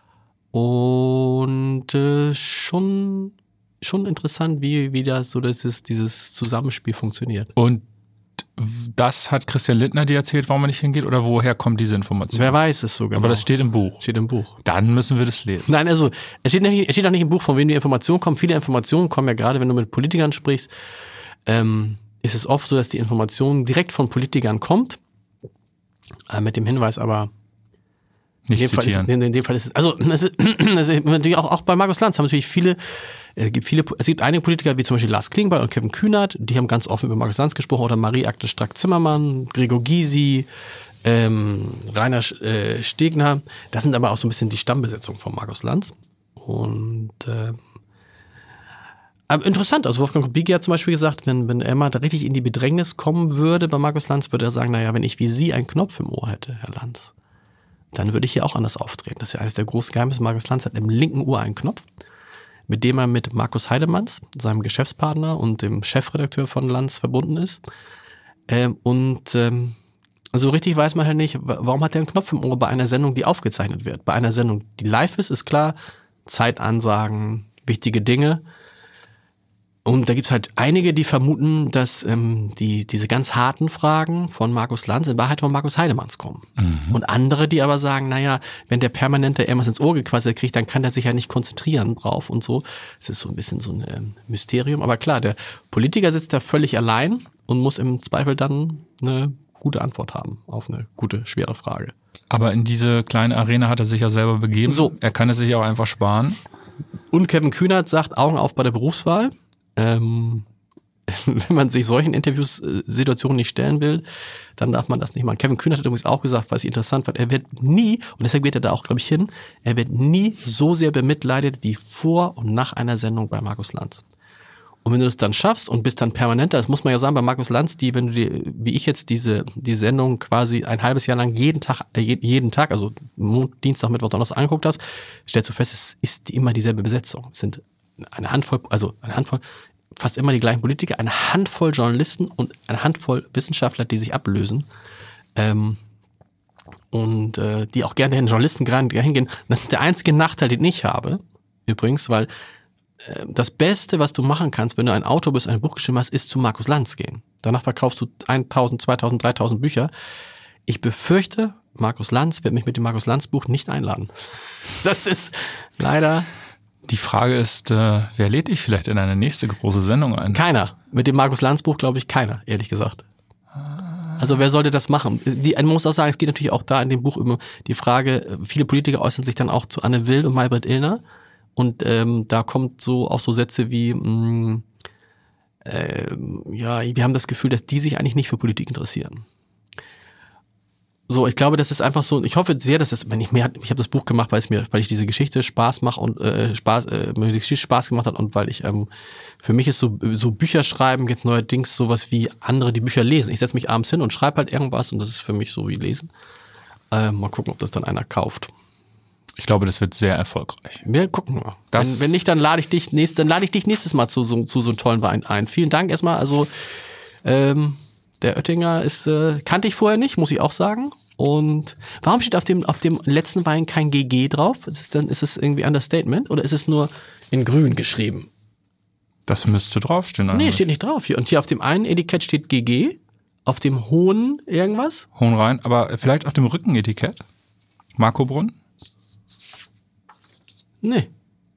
Und äh, schon, schon interessant, wie, wie das so das ist, dieses Zusammenspiel funktioniert. Und das hat Christian Lindner dir erzählt, warum er nicht hingeht? Oder woher kommt diese Information? Wer weiß es so genau. Aber das steht im Buch. Steht im Buch. Dann müssen wir das lesen. Nein, also es steht, nicht, es steht auch nicht im Buch, von wem die Informationen kommen. Viele Informationen kommen ja gerade, wenn du mit Politikern sprichst, ähm, ist es oft so, dass die Information direkt von Politikern kommt. Äh, mit dem Hinweis aber, nicht in dem zitieren. Fall ist, in, in dem Fall ist es, also es ist, es ist natürlich auch, auch bei Markus Lanz haben natürlich viele, es gibt viele, es gibt einige Politiker, wie zum Beispiel Lars Klingbeil und Kevin Kühnert, die haben ganz offen über Markus Lanz gesprochen, oder Marie-Agnes Strack-Zimmermann, Gregor Gysi, ähm, Rainer äh, Stegner. Das sind aber auch so ein bisschen die Stammbesetzung von Markus Lanz. Und äh, aber interessant, also Wolfgang Kubicki hat zum Beispiel gesagt, wenn, wenn er mal da richtig in die Bedrängnis kommen würde bei Markus Lanz, würde er sagen, naja, wenn ich wie Sie einen Knopf im Ohr hätte, Herr Lanz, dann würde ich hier auch anders auftreten. Das ist ja eines der großen Geheimnisse. Markus Lanz hat im linken Ohr einen Knopf, mit dem er mit Markus Heidemanns, seinem Geschäftspartner und dem Chefredakteur von Lanz, verbunden ist. Ähm, und ähm, so richtig weiß man halt nicht, warum hat er einen Knopf im Ohr bei einer Sendung, die aufgezeichnet wird. Bei einer Sendung, die live ist, ist klar, Zeitansagen, wichtige Dinge. Und da gibt's halt einige, die vermuten, dass ähm, die diese ganz harten Fragen von Markus Lanz in Wahrheit von Markus Heidemanns kommen. Mhm. Und andere, die aber sagen, naja, wenn der permanente irgendwas ins Ohr gequasselt kriegt, dann kann der sich ja nicht konzentrieren drauf und so. Das ist so ein bisschen so ein ähm, Mysterium. Aber klar, der Politiker sitzt da völlig allein und muss im Zweifel dann eine gute Antwort haben auf eine gute, schwere Frage. Aber in diese kleine Arena hat er sich ja selber begeben. So. Er kann es sich auch einfach sparen. Und Kevin Kühnert sagt, Augen auf bei der Berufswahl. Ähm, wenn man sich solchen Interviewsituationen nicht stellen will, dann darf man das nicht machen. Kevin Kühnert hat übrigens auch gesagt, was ich interessant fand, er wird nie, und deshalb geht er da auch, glaube ich, hin, er wird nie so sehr bemitleidet wie vor und nach einer Sendung bei Markus Lanz. Und wenn du das dann schaffst und bist dann permanenter, das muss man ja sagen, bei Markus Lanz, die, wenn du dir, wie ich jetzt diese, die Sendung quasi ein halbes Jahr lang jeden Tag, äh, jeden Tag, also Montag, Dienstag, Mittwoch, Donnerstag angeguckt hast, stellst du fest, es ist immer dieselbe Besetzung. Es sind eine Handvoll, also eine Handvoll, fast immer die gleichen Politiker, eine Handvoll Journalisten und eine Handvoll Wissenschaftler, die sich ablösen. Ähm, und äh, die auch gerne den Journalisten gerade hingehen. Das ist der einzige Nachteil, den ich habe, übrigens, weil äh, das Beste, was du machen kannst, wenn du ein Autor bist, ein Buch geschrieben hast, ist zu Markus Lanz gehen. Danach verkaufst du tausend, zweitausend, dreitausend Bücher. Ich befürchte, Markus Lanz wird mich mit dem Markus Lanz Buch nicht einladen. Das ist leider... Die Frage ist, äh, wer lädt dich vielleicht in eine nächste große Sendung ein? Keiner. Mit dem Markus Lanz Buch glaube ich keiner, ehrlich gesagt. Also wer sollte das machen? Die, man muss auch sagen, es geht natürlich auch da in dem Buch über die Frage, viele Politiker äußern sich dann auch zu Anne Will und Maybrit Illner. Und ähm, da kommt so auch so Sätze wie, mh, äh, ja, wir haben das Gefühl, dass die sich eigentlich nicht für Politik interessieren. So, ich glaube, das ist einfach so. Ich hoffe sehr, dass es, wenn ich mehr, ich habe das Buch gemacht, weil es mir, weil ich diese Geschichte Spaß mache und äh, Spaß, äh, mir die Geschichte Spaß gemacht hat und weil ich, ähm, für mich ist so so Bücher schreiben jetzt neuerdings sowas wie andere, die Bücher lesen. Ich setze mich abends hin und schreibe halt irgendwas und das ist für mich so wie Lesen. Äh, mal gucken, ob das dann einer kauft. Ich glaube, das wird sehr erfolgreich. Wir gucken mal. Wenn, wenn nicht, dann lade ich dich nächst, dann lade ich dich nächstes Mal zu so zu so einem tollen Wein ein. Vielen Dank erstmal. Also ähm, der Oettinger ist äh, kannte ich vorher nicht, muss ich auch sagen. Und warum steht auf dem auf dem letzten Wein kein G G drauf? Ist es dann ist es irgendwie Understatement oder ist es nur in Grün geschrieben? Das müsste draufstehen. Eigentlich. Nee, steht nicht drauf hier. Und hier auf dem einen Etikett steht G G, auf dem hohen irgendwas. Hohen rein, aber vielleicht auf dem Rückenetikett? Marco Brunn? Nee.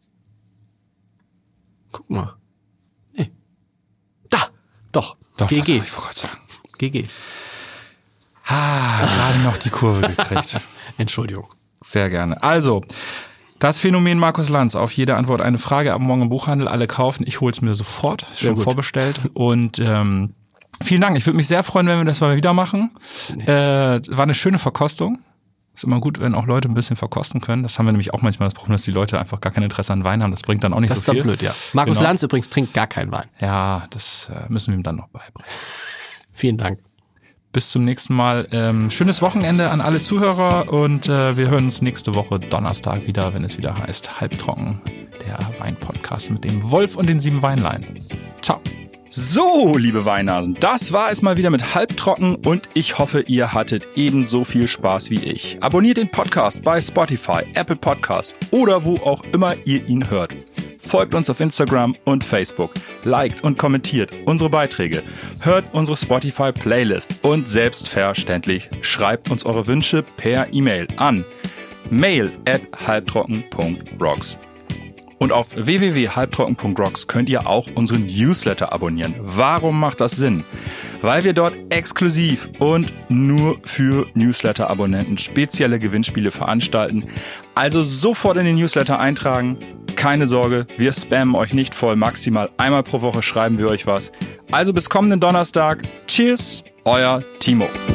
Guck mal. Nee. Da, doch. Doch, G G. Das, ich wollte gerade sagen. G G. Ah, gerade noch die Kurve gekriegt. Entschuldigung. Sehr gerne. Also, das Phänomen Markus Lanz. Auf jede Antwort eine Frage. Ab morgen im Buchhandel. Alle kaufen. Ich hol's mir sofort. Schon vorbestellt. Und ähm, vielen Dank. Ich würde mich sehr freuen, wenn wir das mal wieder machen. Nee. Äh, war eine schöne Verkostung. Ist immer gut, wenn auch Leute ein bisschen verkosten können. Das haben wir nämlich auch manchmal das Problem, dass die Leute einfach gar kein Interesse an Wein haben. Das bringt dann auch nicht das so viel. Das ist dann blöd, ja. Markus genau. Lanz übrigens trinkt gar keinen Wein. Ja, das äh, müssen wir ihm dann noch beibringen. Vielen Dank. Bis zum nächsten Mal. Ähm, schönes Wochenende an alle Zuhörer und äh, wir hören uns nächste Woche Donnerstag wieder, wenn es wieder heißt Halbtrocken, der Wein-Podcast mit dem Wolf und den sieben Weinlein. Ciao. So, liebe Weinnasen, das war es mal wieder mit Halbtrocken und ich hoffe, ihr hattet ebenso viel Spaß wie ich. Abonniert den Podcast bei Spotify, Apple Podcasts oder wo auch immer ihr ihn hört. folgt uns auf Instagram und Facebook, liked und kommentiert unsere Beiträge, hört unsere Spotify-Playlist und selbstverständlich schreibt uns eure Wünsche per E-Mail an mail at halbtrocken punkt rocks. Und auf w w w punkt halbtrocken punkt rocks könnt ihr auch unseren Newsletter abonnieren. Warum macht das Sinn? Weil wir dort exklusiv und nur für Newsletter-Abonnenten spezielle Gewinnspiele veranstalten. Also sofort in den Newsletter eintragen. Keine Sorge, wir spammen euch nicht voll. Maximal einmal pro Woche schreiben wir euch was. Also bis kommenden Donnerstag. Cheers, euer Timo.